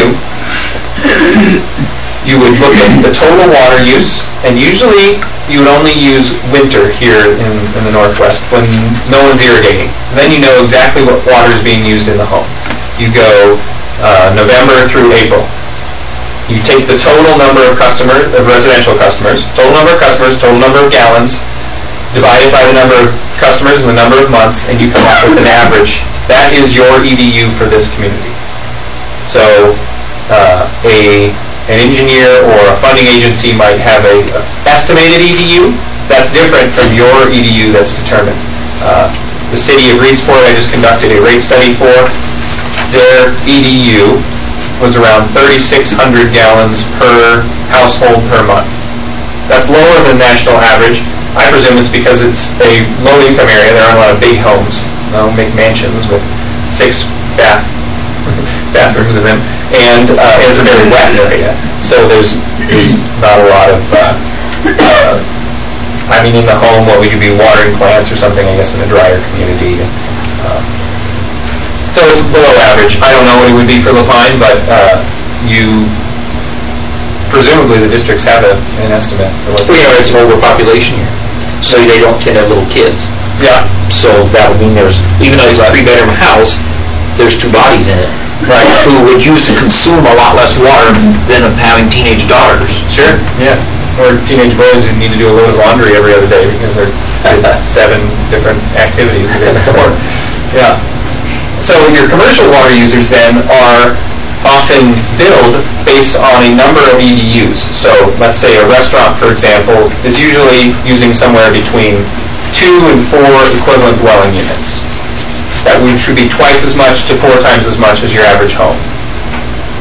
you would look at the total water use, and usually you would only use winter here in, in the Northwest when no one's irrigating. Then you know exactly what water is being used in the home. You go uh, November through April. You take the total number of customers, of residential customers, total number of customers, total number of gallons, divide it by the number of customers and the number of months, and you come up with an average. That is your E D U for this community. So uh, a an engineer or a funding agency might have a estimated E D U. That's different from your E D U that's determined. Uh, the city of Reedsport, I just conducted a rate study for. Their E D U was around thirty-six hundred gallons per household per month. That's lower than national average. I presume it's because it's a low-income area. There aren't a lot of big homes. They'll make mansions with six bath bathrooms in them, and uh, it's a very wet area. So there's, there's not a lot of, uh, uh, I mean, in the home, what we could be watering plants or something, I guess, in a drier community. Uh, So it's below average. I don't know what it would be for Lapine, but uh, you, presumably the districts have a, an estimate. For what Well, you know, it's an overpopulation here, so they don't tend to have little kids. Yeah. So that would mean there's, even though it's a three-bedroom house, there's two bodies in it. Right. Who would use to consume a lot less water than of having teenage daughters. Sure. Yeah. Or teenage boys who need to do a load of laundry every other day because they're seven different activities the day before. Yeah. So your commercial water users then are often billed based on a number of E D Us. So let's say a restaurant, for example, is usually using somewhere between two and four equivalent dwelling units. That would should be twice as much to four times as much as your average home.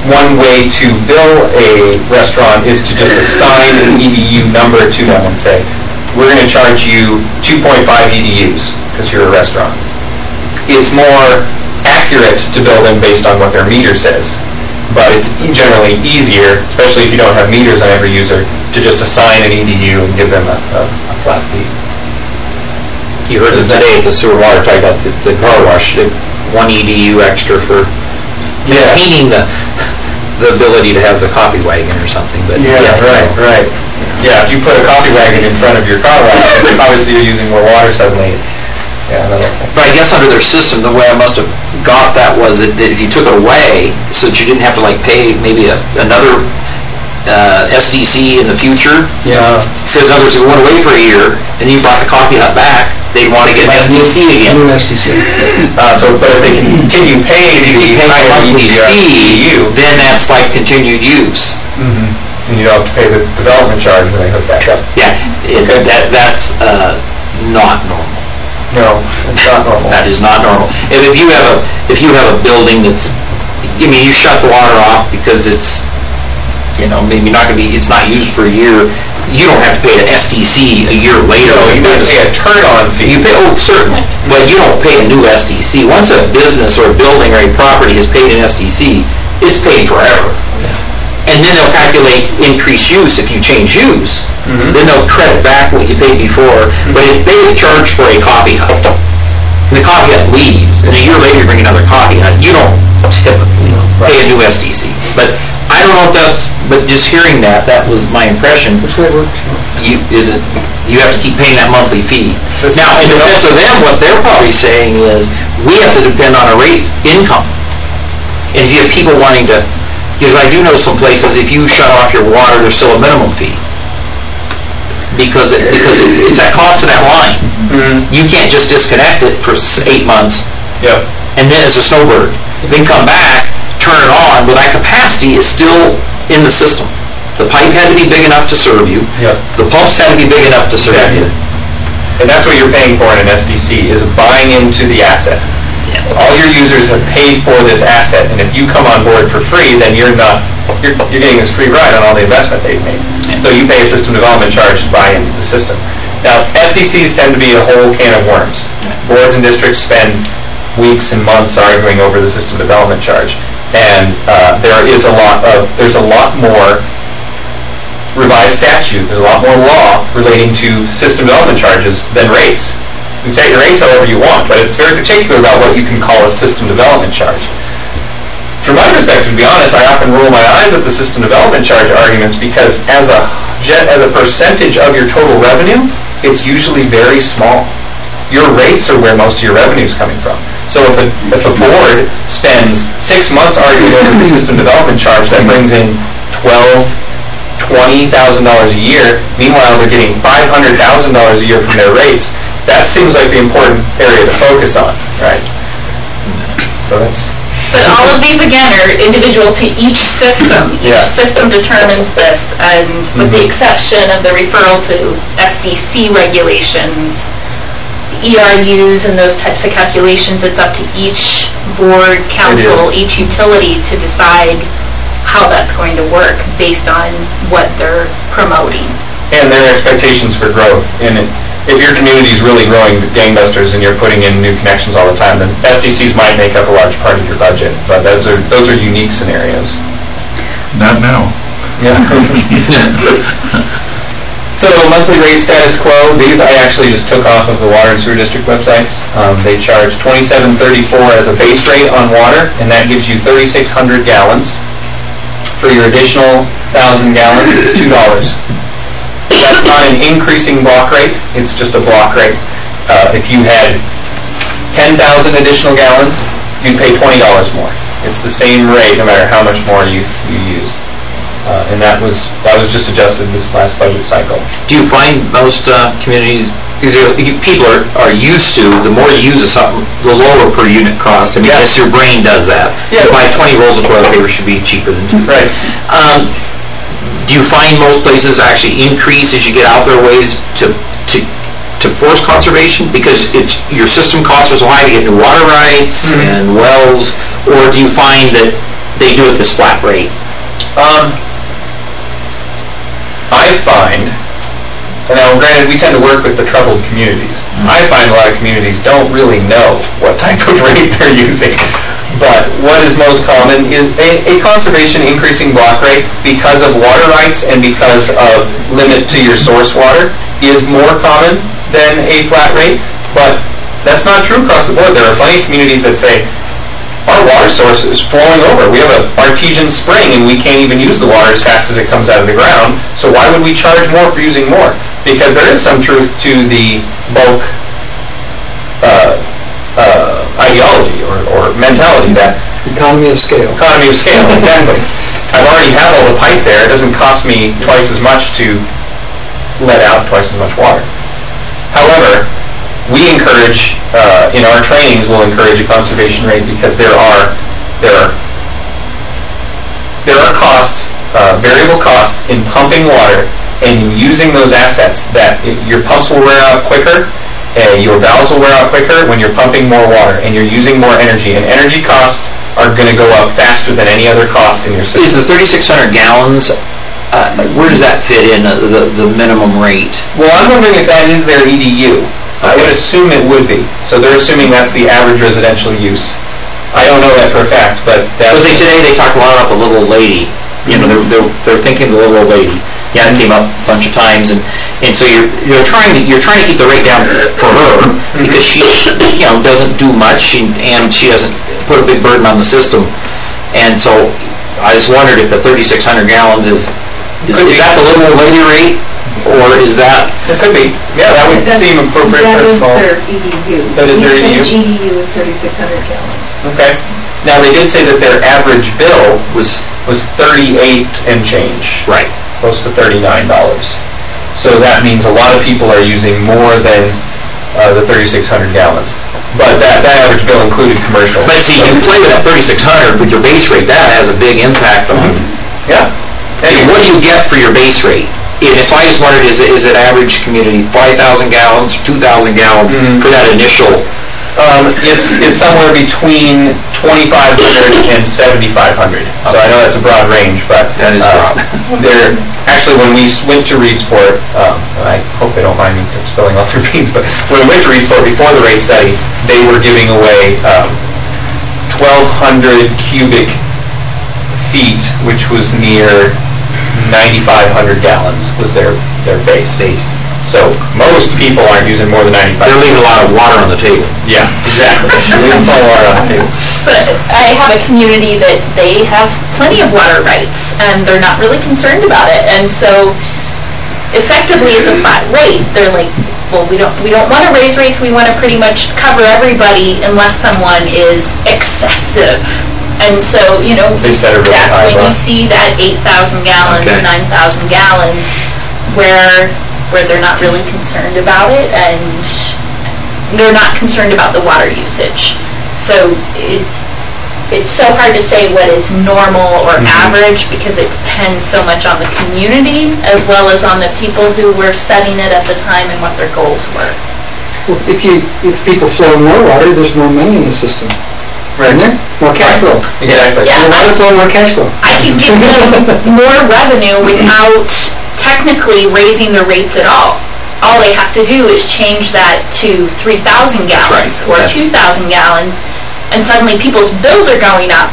one way to bill a restaurant is to just assign an E D U number to them and say, we're going to charge you two point five E D Us because you're a restaurant. It's more accurate to bill them based on what their meter says, but it's generally easier, especially if you don't have meters on every user, to just assign an E D U and give them a, a, a flat fee. You heard it today at the sewer water, talking about the, the car wash, the one E D U extra for Yeah. maintaining the, the ability to have the coffee wagon or something, but. Yeah, right, right. Yeah, if you put a coffee wagon in front of your car wash, obviously you're using more water suddenly. Yeah, that'll... But I guess under their system, the way I must have got that was that that if you took it away, so that you didn't have to like pay maybe a, another uh, S D C in the future. Yeah. Says others who went away for a year, and you brought the coffee hut back, they'd want to get an S D C again. New S D C. Uh, so, but if they continue paying If you the pay a higher monthly E D U, fee, then that's like continued use. mhm, and you don't have to pay the development charge when they hook back up. Yeah, it, Okay. that that's uh, not normal. No, it's not normal. That is not normal. If, if you have a if you have a building that's, I mean, you shut the water off because it's, you know, maybe not going to be, it's not used for a year, you don't have to pay an S D C a year later. No, you have to pay a turn-on fee. You pay, oh, certainly, but you don't pay a new S D C. Once a business or a building or a property has paid an S D C, it's paid forever. And then they'll calculate increased use if you change use. Mhm. Then they'll credit back what you paid before. But if they charge for a coffee hut, and the coffee hut leaves, and a year later you bring another coffee hut, you don't typically pay a new S D C. But I don't know if that's, but just hearing that, that was my impression. Which way it works? You, is it, you have to keep paying that monthly fee. This- Now, in defense of them, what they're probably saying is, we have to depend on a rate income. And if you have people wanting to, because I do know some places, if you shut off your water, there's still a minimum fee. Because it, because it- it's that cost of that line. Mhm. You can't just disconnect it for s- eight months, Yep. and then it's a snowbird. Then come back, turn it on, but that capacity is still in the system. The pipe had to be big enough to serve you. Yep. The pumps had to be big enough to serve you. And that's what you're paying for in an S D C, is buying into the asset. All your users have paid for this asset, and if you come on board for free, then you're not, you're, you're getting this free ride on all the investment they've made. So you pay a system development charge to buy into the system. Now, S D Cs tend to be a whole can of worms. Boards and districts spend weeks and months arguing over the system development charge, and uh, there is a lot of, there's a lot more revised statute, there's a lot more law relating to system development charges than rates. You can set your rates however you want, but it's very particular about what you can call a system development charge. From my perspective, to be honest, I often roll my eyes at the system development charge arguments because as a jet, as a percentage of your total revenue, it's usually very small. Your rates are where most of your revenue is coming from. So if a, if a board spends six months arguing over the system development charge that brings in twelve, twenty thousand dollars a year, meanwhile they're getting five hundred thousand dollars a year from their rates, that seems like the important area to focus on, right? So that's... But all of these, again, are individual to each system. Each Yeah. system determines this, and with the Mhm. exception of the referral to S D C regulations, E R Us and those types of calculations, it's up to each board, council, each utility to decide how that's going to work based on what they're promoting. And their expectations for growth. And it- if your community's really growing gangbusters and you're putting in new connections all the time, then S D Cs might make up a large part of your budget. But those are, those are unique scenarios. Not now. Yeah. So monthly rate status quo, these I actually just took off of the water and sewer district websites. Um, they charge twenty-seven thirty-four as a base rate on water, and that gives you thirty-six hundred gallons. For your additional thousand gallons, it's two dollars. That's not an increasing block rate, it's just a block rate. Uh, if you had ten thousand additional gallons, you'd pay twenty dollars more. It's the same rate no matter how much more you, you use. Uh, and that was, that was just adjusted this last budget cycle. Do you find most uh, communities, because you- people are, are used to, the more you use of something, the lower per unit cost. I mean, Yeah. yes, your brain does that. Yeah. To buy twenty rolls of toilet paper should be cheaper than two. Right. Um, do you find most places actually increase as you get out there ways to, to, to force conservation? Because it's, your system costs are so high to get new water rights Mhm. and wells, or do you find that they do it this flat rate? Um, I find, and now granted, we tend to work with the troubled communities. I find a lot of communities don't really know what type of rate they're using. But what is most common is a, a conservation increasing block rate because of water rights and because of limit to your source water is more common than a flat rate. But that's not true across the board. There are plenty of communities that say, our water source is flowing over. We have an artesian spring and we can't even use the water as fast as it comes out of the ground. So why would we charge more for using more? Because there is some truth to the bulk uh, uh, ideology or, or mentality that Economy of scale. economy of scale, exactly. I've already have all the pipe there. It doesn't cost me twice as much to let out twice as much water. However, we encourage, uh, in our trainings, we'll encourage a conservation rate because there are there are there are costs, uh, variable costs in pumping water and in using those assets. That it, your pumps will wear out quicker, uh, your valves will wear out quicker when you're pumping more water and you're using more energy. And energy costs are going to go up faster than any other cost in your system. Is the thirty-six hundred gallons, uh, where does that fit in, uh, the, the minimum rate? Well, I'm wondering if that is their E D U. I would assume it would be. So they're assuming that's the average residential use. I don't know that for a fact, but that's... Because today they talked a lot about the little old lady. You know, they're, they're, they're thinking the little old lady. Yeah, it came up a bunch of times, and, and so you're you're trying to you're trying to keep the rate down for her because she you know doesn't do much and, and she doesn't put a big burden on the system, and so I just wondered if the thirty-six hundred gallons is is, is that the little old lady rate? Or is that... It could be. Yeah, that would seem appropriate That for is fall. their E D U. That is their E D U? Each E D U is thirty-six hundred gallons. Okay. Now, they did say that their average bill was was thirty-eight and change. Right. Close to thirty-nine dollars. So that means a lot of people are using more than uh, the thirty-six hundred gallons. But that, that average bill included commercial. But see, you play with that thirty-six hundred with your base rate, that has a big impact on... Yeah. Hey, what do you get for your base rate? And so I just wondered, is it, is it average community five thousand gallons, two thousand gallons Mhm. for that initial? Um, it's it's somewhere between twenty-five hundred and seventy-five hundred. So I know that's a broad range, but That is uh, broad. they're actually when we s- went to Reedsport, um, and I hope they don't mind me spilling off their beans, but when we went to Reedsport before the rate study, they were giving away um, twelve hundred cubic feet, which was near ninety-five hundred gallons was their their base. So most people aren't using more than ninety-five. They're leaving a lot of water on the table. Yeah, exactly. They're leaving plenty of water on the table. But I have a community that they have plenty of water rights, and they're not really concerned about it. And so, effectively, it's a flat rate. They're like, well, we don't we don't want to raise rates. We want to pretty much cover everybody unless someone is excessive. And so, you know, They set a really that's high when you bar. see that eight thousand gallons, Okay. nine thousand gallons, where where they're not really concerned about it, and they're not concerned about the water usage. So it, it's so hard to say what is normal or Mhm. average because it depends so much on the community as well as on the people who were setting it at the time and what their goals were. Well, if you, if people flow more water, there's more money in the system. Right there? More cash flow. Exactly. Yeah, More water flow, more cash flow. I could give them more revenue without technically raising the rates at all. All they have to do is change that to three thousand gallons or That's- two thousand gallons, and suddenly people's bills are going up.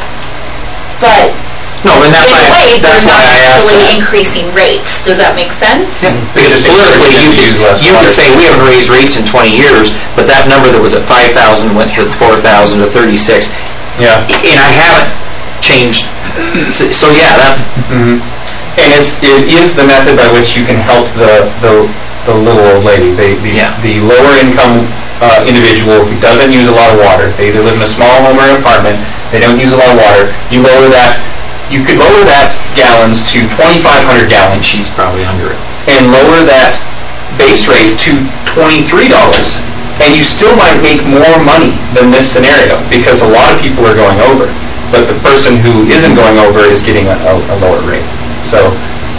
But No, and in that's a why, way, they're that's why not I asked actually that. increasing rates. Does that make sense? Because politically, you Use less could, you water. could say, we haven't raised rates in twenty years, but that number that was at five thousand went to four thousand to thirty-six. Yeah. And I haven't changed, so so yeah, that's, Mhm. And it's, it is the method by which you can help the, the, the little old lady, the, the, Yeah. the lower income uh, individual who doesn't use a lot of water. They either live in a small home or an apartment, they don't use a lot of water. You lower that, you could lower that gallons to twenty-five hundred gallons she's probably under it. and lower that base rate to twenty-three dollars. And you still might make more money than this scenario because a lot of people are going over. But the person who isn't going over is getting a, a, a lower rate. So,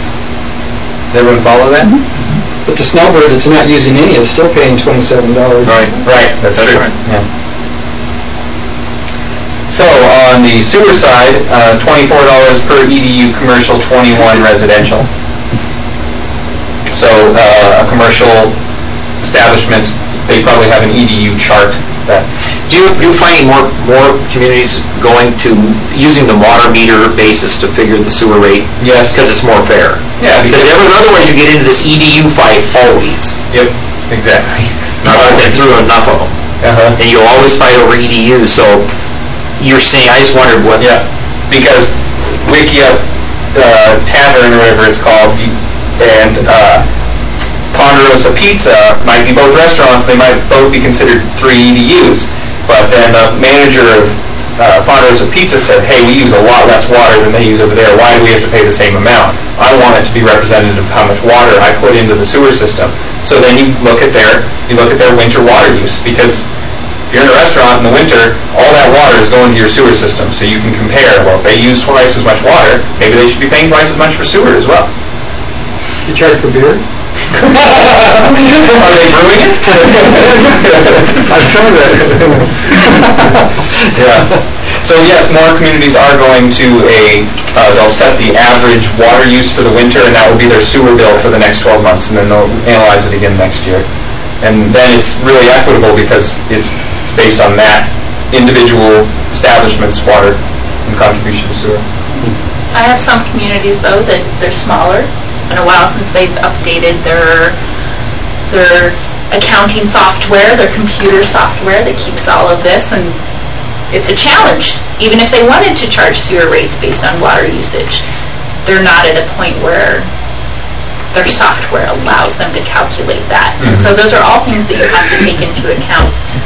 does everyone follow that? But the snowbird that's not using any is still paying twenty-seven dollars. Right, right, that's That's true. right. Yeah. So on the sewer side, uh, twenty-four dollars per E D U commercial, twenty-one residential. So uh, a commercial establishment, they probably have an E D U chart that. Do you, do you find more, more communities going to, using the water meter basis to figure the sewer rate? Yes. Because it's more fair? Yeah. Because otherwise you get into this E D U fight always. Yep, exactly. I've been through enough of them. Uh-huh. And you'll always fight over E D Us, so you're saying, I just wondered what... Yeah, because Wikia uh, Tavern, or whatever it's called, and uh, Ponderosa Pizza might be both restaurants, they might both be considered three E D Us. But then the manager of uh, Ponderosa Pizza said, hey, we use a lot less water than they use over there. Why do we have to pay the same amount? I want it to be representative of how much water I put into the sewer system. So then you look at their, you look at their winter water use, because if you're in a restaurant in the winter, all that water is going to your sewer system. So you can compare, well, if they use twice as much water, maybe they should be paying twice as much for sewer as well. You charge for beer? Are they brewing it? I've tried that. Yeah. So yes, more communities are going to a, uh, they'll set the average water use for the winter, and that will be their sewer bill for the next twelve months, and then they'll analyze it again next year. And then it's really equitable because it's, it's based on that individual establishment's water and contribution to sewer. I have some communities, though, that they're smaller. It's been a while since they've updated their their accounting software, their computer software that keeps all of this, and it's a challenge. Even if they wanted to charge sewer rates based on water usage, they're not at a point where their software allows them to calculate that. Mm-hmm. And so those are all things that you have to take into account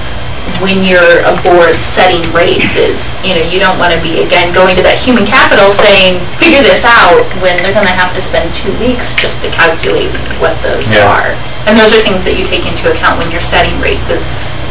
when you're a board setting rates. Is, you know, you don't want to be, again, going to that human capital saying, figure this out, when they're going to have to spend two weeks just to calculate what those yeah. are. And those are things that you take into account when you're setting rates, is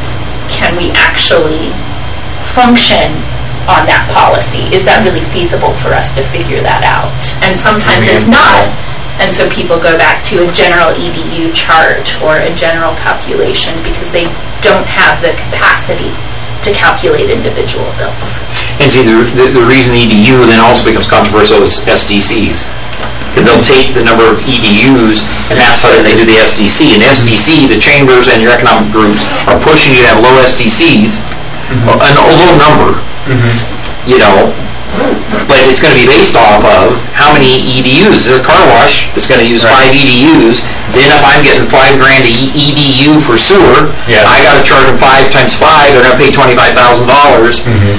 can we actually function on that policy? Is that really feasible for us to figure that out? And sometimes it's not. And so people go back to a general E D U chart or a general calculation because they don't have the capacity to calculate individual bills. And see, the, the, the reason E D U then also becomes controversial is S D Cs. Because they'll take the number of E D Us, and that's how they do the S D C. And S D C, the chambers and your economic groups are pushing you to have low S D Cs, mm-hmm. a, a low number, mm-hmm. you know, but it's going to be based off of how many E D Us. There's a car wash that's going to use right. five E D Us. Then if I'm getting five grand a E D U for sewer, yeah. I got to charge them five times five. They're going to pay twenty-five thousand dollars. Mm-hmm.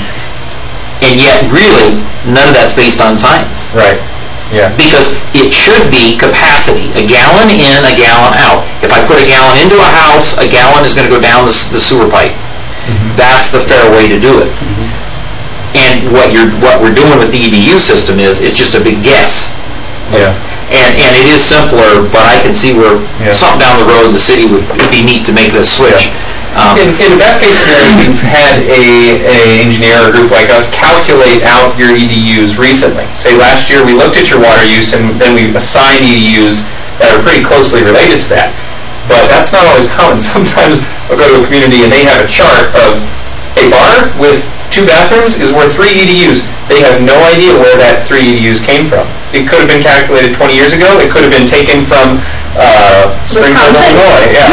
And yet, really, none of that's based on science. Right. Yeah. Because it should be capacity. A gallon in, a gallon out. If I put a gallon into a house, a gallon is going to go down the, the sewer pipe. Mm-hmm. That's the fair way to do it. Mm-hmm. And what you're what we're doing with the E D U system is it's just a big guess. Yeah. And and it is simpler, but I can see where yeah. something down the road the city would it'd be neat to make this switch. Yeah. Um, in, in the best case scenario, you've had a, a engineer or group like us calculate out your E D Us recently. Say last year we looked at your water use and then we assigned E D Us that are pretty closely related to that. But that's not always common. Sometimes I'll go to a community and they have a chart of a bar with two bathrooms is worth three E D Us. They have no idea where that three E D Us came from. It could have been calculated twenty years ago. It could have been taken from uh, Springfield, Illinois. Yeah.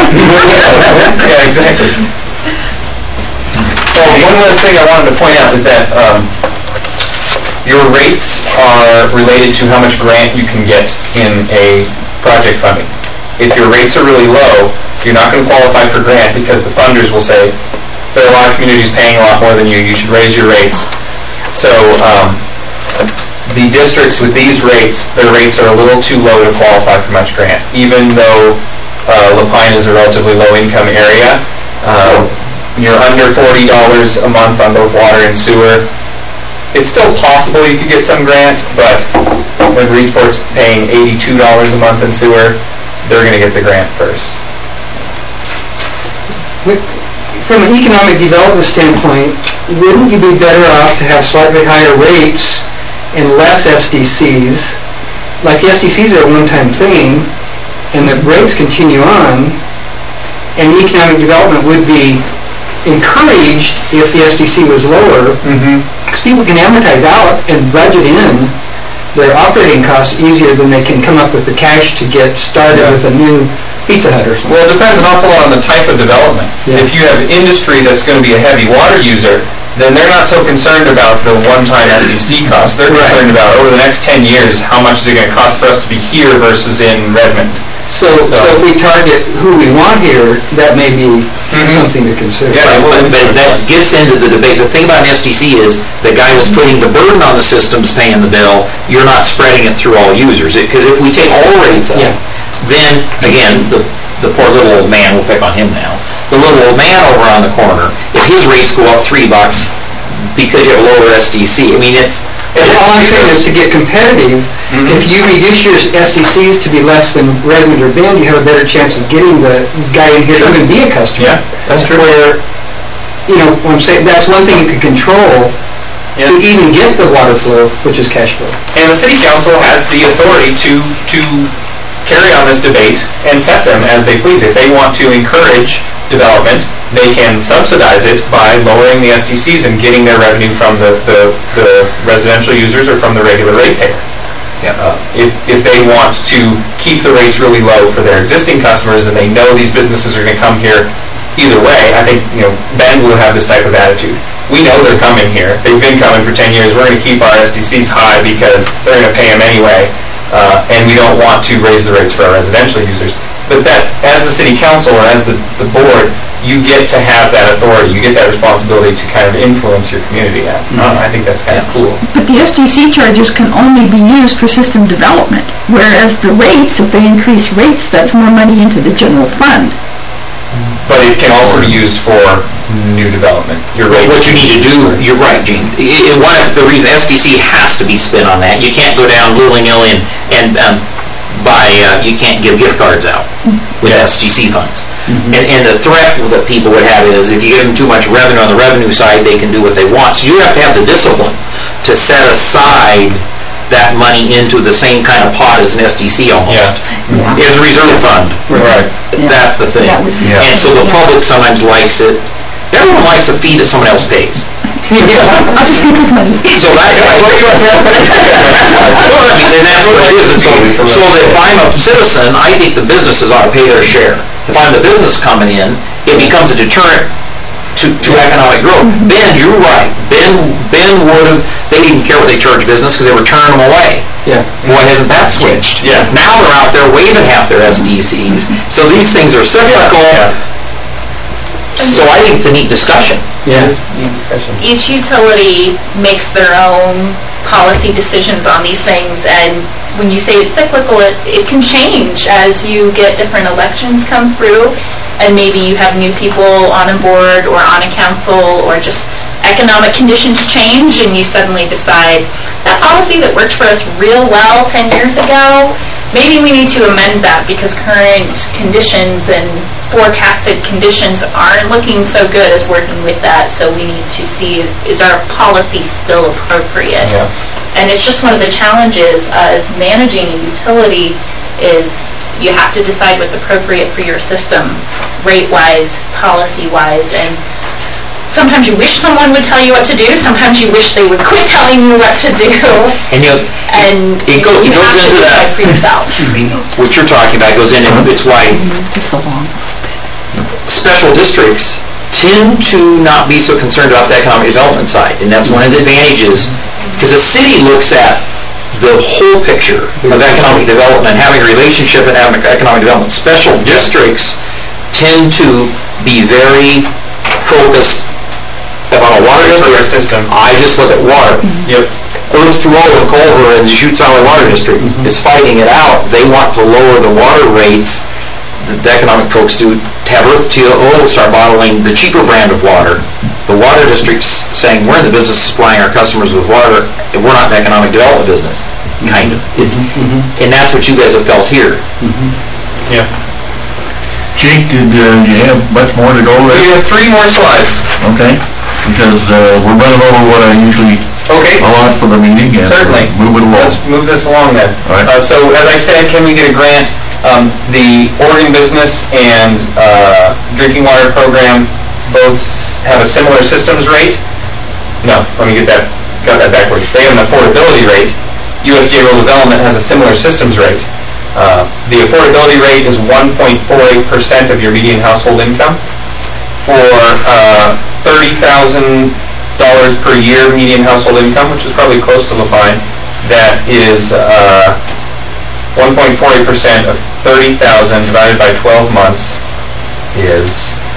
Yeah, exactly. Well, one last thing I wanted to point out is that um, your rates are related to how much grant you can get in a project funding. If your rates are really low, you're not going to qualify for grant because the funders will say, there are a lot of communities paying a lot more than you, you should raise your rates. So um, the districts with these rates, their rates are a little too low to qualify for much grant. Even though uh, Lapine is a relatively low income area, uh, you're under forty dollars a month on both water and sewer. It's still possible you could get some grant, but when Reedsport's paying eighty-two dollars a month in sewer, they're going to get the grant first. From an economic development standpoint, wouldn't you be better off to have slightly higher rates and less S D Cs? Like the S D Cs are a one-time thing, and the rates continue on, and economic development would be encouraged if the S D C was lower, because people can amortize out and budget in their operating costs easier than they can come up with the cash to get started Yeah. with a new Pizza Hut or something. Well, it depends an awful lot on the type of development. Yeah. If you have industry that's going to be a heavy water user, then they're not so concerned about the one-time S D C cost. They're Right. concerned about, over the next ten years, how much is it going to cost for us to be here versus in Redmond. So, so if we target who we want here, that may be something to consider. Yeah. But but that gets into the debate. The thing about an S D C is the guy that's putting the burden on the system's paying the bill. You're not spreading it through all users. Because if we take all rates up, Yeah. then, again, the the poor little old man, we'll pick on him now, the little old man over on the corner, if his rates go up three bucks because you have a lower S D C, I mean, it's... All I'm saying is to get competitive, if you reduce your S D Cs to be less than Redmond or Bend, you have a better chance of getting the guy in here to even be a customer. Yeah, that's true. Where, you know, what I'm saying, that's one thing you can control Yeah. to even get the water flow, which is cash flow. And the city council has the authority to, to carry on this debate and set them as they please. If they want to encourage development, they can subsidize it by lowering the S D Cs and getting their revenue from the, the, the residential users or from the regular ratepayer. Uh, if, if they want to keep the rates really low for their existing customers and they know these businesses are going to come here either way, I think, you know, Bend will have this type of attitude. We know they're coming here. They've been coming for ten years. We're going to keep our S D Cs high because they're going to pay them anyway, uh, and we don't want to raise the rates for our residential users. But that, as the city council or as the, the board, you get to have that authority. You get that responsibility to kind of influence your community. I, I think that's kind of cool. But the S D C charges can only be used for system development, whereas the rates, if they increase rates, that's more money into the general fund. But it can also be used for new development. Your rates. What you need to do, you're right, Gene. I- I- one of the reason S D C has to be spent on that, you can't go down willy-nilly and, and um, buy, uh, you can't give gift cards out with S D C funds. And, and the threat that people would have is if you give them too much revenue on the revenue side, they can do what they want. So you have to have the discipline to set aside that money into the same kind of pot as an S D C almost. Yeah. As a reserve fund. Right. That's the thing. That would be- And so the public sometimes likes it. Everyone likes a fee that someone else pays. Other people's money. So that's why. Well, I mean, and that's what it is. And so, so that if I'm a citizen, I think the businesses ought to pay their share. If I'm the business coming in, it becomes a deterrent to, to economic growth. Ben, you're right. Ben, Ben would have, they didn't even care what they charge business because they were turning them away. Yeah. Boy, hasn't that switched. Yeah. Now they're out there waiving half their S D Cs. So these things are cyclical. Yeah. So I think it's a neat discussion. Yeah. Need discussion. Each utility makes their own policy decisions on these things, and when you say it's cyclical, it, it can change as you get different elections come through, and maybe you have new people on a board or on a council, or just economic conditions change, and you suddenly decide, that policy that worked for us real well ten years ago, maybe we need to amend that because current conditions and forecasted conditions aren't looking so good as working with that, so we need to see, is our policy still appropriate? Yeah. And it's just one of the challenges of managing a utility is you have to decide what's appropriate for your system, rate-wise, policy-wise, and sometimes you wish someone would tell you what to do, sometimes you wish they would quit telling you what to do, And you know, and it go- it you goes have to into that. decide for yourself. what you're talking about goes in, and it's why Just so long. special districts tend to not be so concerned about the economic development side, and that's one of the advantages, because the city looks at the whole picture of economic development, having a relationship and having economic development. Special districts tend to be very focused about a water district. System. I just look at water. Yep. Earth to Roll and Culver and the Chute Valley Water District is fighting it out. They want to lower the water rates. The the economic folks do, to have Earth to Roll start bottling the cheaper brand of water. The water district's saying, we're in the business of supplying our customers with water, and we're not an economic development business, kind of. It's, and that's what you guys have felt here. Yeah. Jake, did uh, you have much more to go We with? have three more slides. Okay, because uh, we're running over what I usually Okay. allot for the meeting, and Certainly. move it along. Let's move this along then. All right. Uh, so, as I said, can we get a grant? Um, the Oregon Business and uh, Drinking Water Program both s- have a similar systems rate. No, let me get that, got that backwards. They have an affordability rate. U S D A Rural Development has a similar systems rate. Uh, the affordability rate is one point four eight percent of your median household income. For uh, thirty thousand dollars per year median household income, which is probably close to Lapine, that is uh, one point four eight percent of thirty thousand divided by twelve months is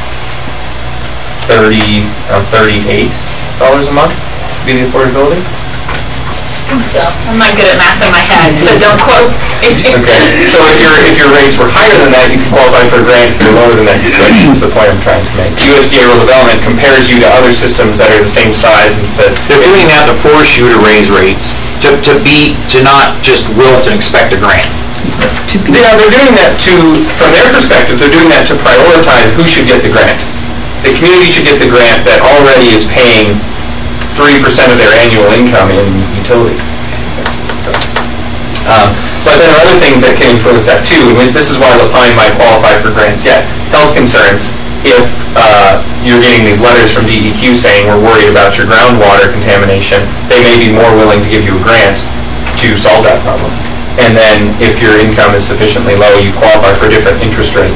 thirty, uh, thirty-eight dollars a month to be the affordability. So, I'm not good at math in my head, so don't quote. Okay, so if your if your rates were higher than that, you could qualify for a grant. If they're lower than that, you couldn't. That's the point I'm trying to make. U S D A Rural Development compares you to other systems that are the same size and says, They're doing that to force you to raise rates, to, to be, to not just wilt and expect a grant. yeah, they're doing that to, from their perspective, they're doing that to prioritize who should get the grant. The community should get the grant that already is paying three percent of their annual income in utility. Um, but there are other things that can influence that too, and this is why Lapine might qualify for grants yet. Health concerns. If uh, you're getting these letters from D E Q saying we're worried about your groundwater contamination, they may be more willing to give you a grant to solve that problem. And then if your income is sufficiently low, you qualify for a different interest rate.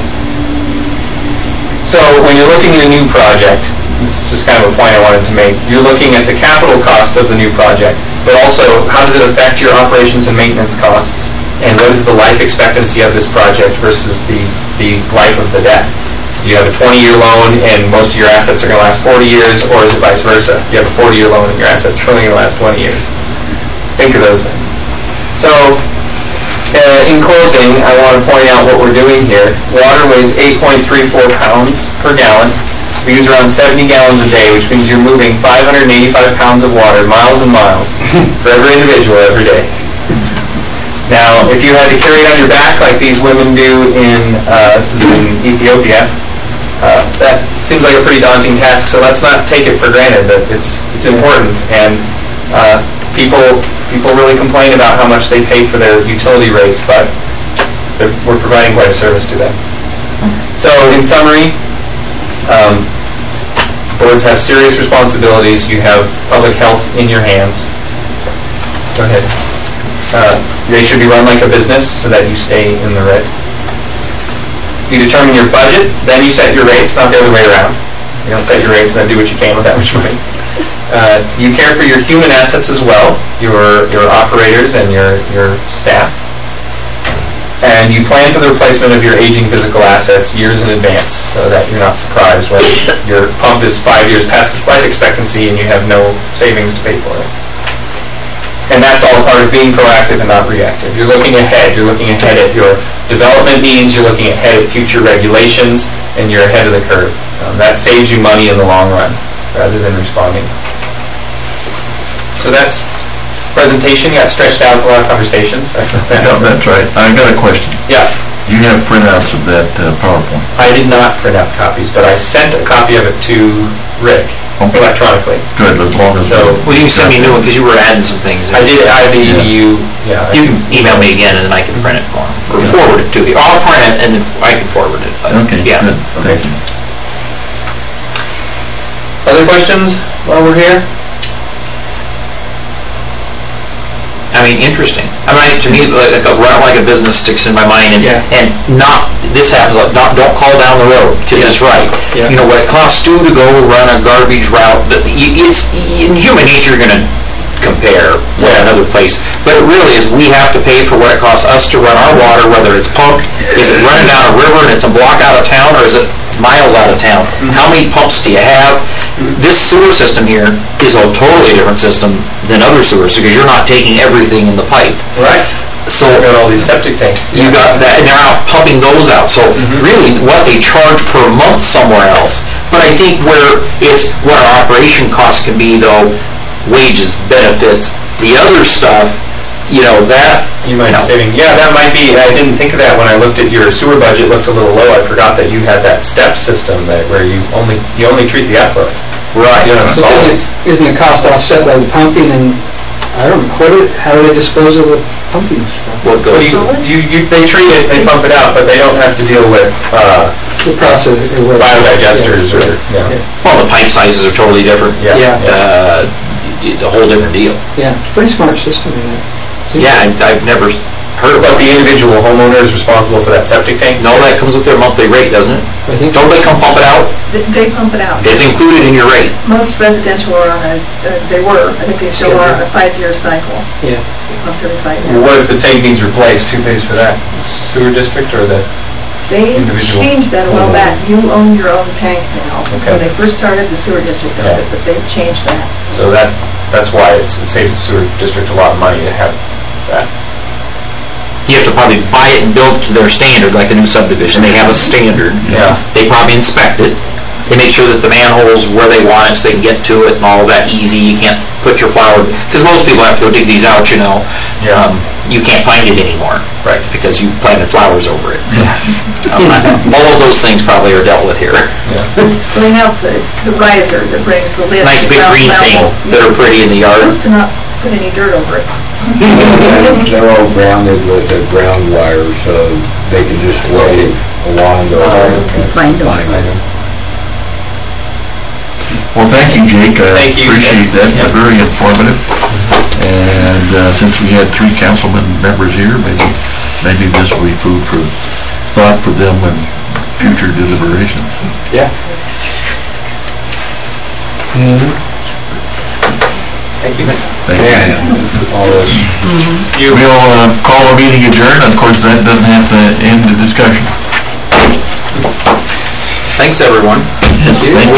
So when you're looking at a new project, this is just kind of a point I wanted to make, you're looking at the capital cost of the new project, but also how does it affect your operations and maintenance costs, and what is the life expectancy of this project versus the, the life of the debt. You have a twenty-year loan and most of your assets are going to last forty years, or is it vice versa? You have a forty-year loan and your assets are only going to last twenty years. Think of those things. So, uh, in closing, I want to point out what we're doing here. Water weighs eight point three four pounds per gallon. We use around seventy gallons a day, which means you're moving five hundred eighty-five pounds of water, miles and miles, for every individual every day. Now, if you had to carry it on your back like these women do in, uh, this is in Ethiopia, uh, that seems like a pretty daunting task, so let's not take it for granted that it's it's important. And uh, people people really complain about how much they pay for their utility rates, but we're providing quite a service to them. So, in summary, Um, boards have serious responsibilities. You have public health in your hands. Go ahead. Uh, they should be run like a business so that you stay in the red. You determine your budget, then you set your rates, not the other way around. You don't set your rates and then do what you can with that much money. Uh, you care for your human assets as well, your your operators and your, your staff. And you plan for the replacement of your aging physical assets years in advance so that you're not surprised when your pump is five years past its life expectancy and you have no savings to pay for it. And that's all part of being proactive and not reactive. You're looking ahead. You're looking ahead at your development needs. You're looking ahead at future regulations, and you're ahead of the curve. Um, that saves you money in the long run rather than responding. So that's presentation. Got stretched out with a lot of conversations. No, that's right. I got a question. Yeah. You have printouts of that uh, PowerPoint? I did not print out copies, but I sent a copy of it to Rick okay. electronically. Good, as long as... So, well, you can send me a new one because you were adding some things. I did. I did. Yeah. You. Yeah. You can email me again and then I can print it for him, or yeah. forward it to you. I'll print it and then I can forward it. But okay. Yeah. Good. Okay. Thank you. Other questions while we're here? I mean, interesting. I mean, to me, like a run like a business sticks in my mind, and yeah. and not this happens. Like, not don't call down the road because yeah. it's right. Yeah. You know what it costs Stu to go run a garbage route. But it's in human nature, you're going to compare with yeah. another place. But it really is. We have to pay for what it costs us to run our water, whether it's pumped, is it running down a river and it's a block out of town, or is it miles out of town? Mm-hmm. How many pumps do you have? This sewer system here is a totally different system than other sewers because you're not taking everything in the pipe. Right. So you've got all these septic tanks. You got that, and they're out pumping those out. So mm-hmm. really, what they charge per month somewhere else. But I think where it's what our operation costs can be, though, wages, benefits, the other stuff, you know, that you might you know. be saving. Yeah, that might be. I didn't think of that when I looked at your sewer budget. Looked a little low. I forgot that you had that step system that where you only you only treat the effluent. Right. You know, So isn't it, isn't the cost offset by the pumping, and I don't know, what do, how do they dispose of the pumping stuff? What goes well, you, you, you, they treat it, they pump it out, but they don't have to deal with uh, The process. it was- biodigesters or, yeah. Well, the pipe sizes are totally different. Yeah. Yeah. Uh, a whole different deal. Yeah, pretty smart system, isn't it? Yeah, I- I've never s- heard of But the it. individual homeowner is responsible for that septic tank? No, that comes with their monthly rate, doesn't it? I think. Don't they come pump it out? They- They pump it out. It's included in your rate. Most residential are on a, uh, they were, I think they still are on a five-year cycle. Yeah. They pump every five Well, What years. if the tank needs replaced? Who pays for that? Sewer district or the? They individual? changed that a while back. You own your own tank now. Okay. When they first started, the sewer district owned it, Yeah. but they've changed that. So that, that's why it's, it saves the sewer district a lot of money to have that. You have to probably buy it and build it to their standard, like a new subdivision. They have a standard. Yeah. They probably inspect it. They make sure that the manhole's where they want it so they can get to it and all of that easy. You can't put your flower, because most people have to go dig these out, you know. Yeah. Um, You can't find it anymore. Right. Because you planted flowers over it. Um, All of those things probably are dealt with here. Yeah. Well, they have the, the riser that brings the lid. Nice big around green thing level. that are pretty in the yard. Supposed to not put any dirt over it. They're all grounded with a ground wire, so they can just wave a wand over it. Find them. Find them. Well, thank you, Jake. I Thank you. appreciate that. Yep. Very informative. And uh, since we had three councilman members here, maybe, maybe this will be food for thought for them in future deliberations. Yeah. Thank you. Thank you. Yeah, all this. We'll uh, call a meeting adjourned. Of course, that doesn't have to end the discussion. Thanks, everyone. Yes, thank you.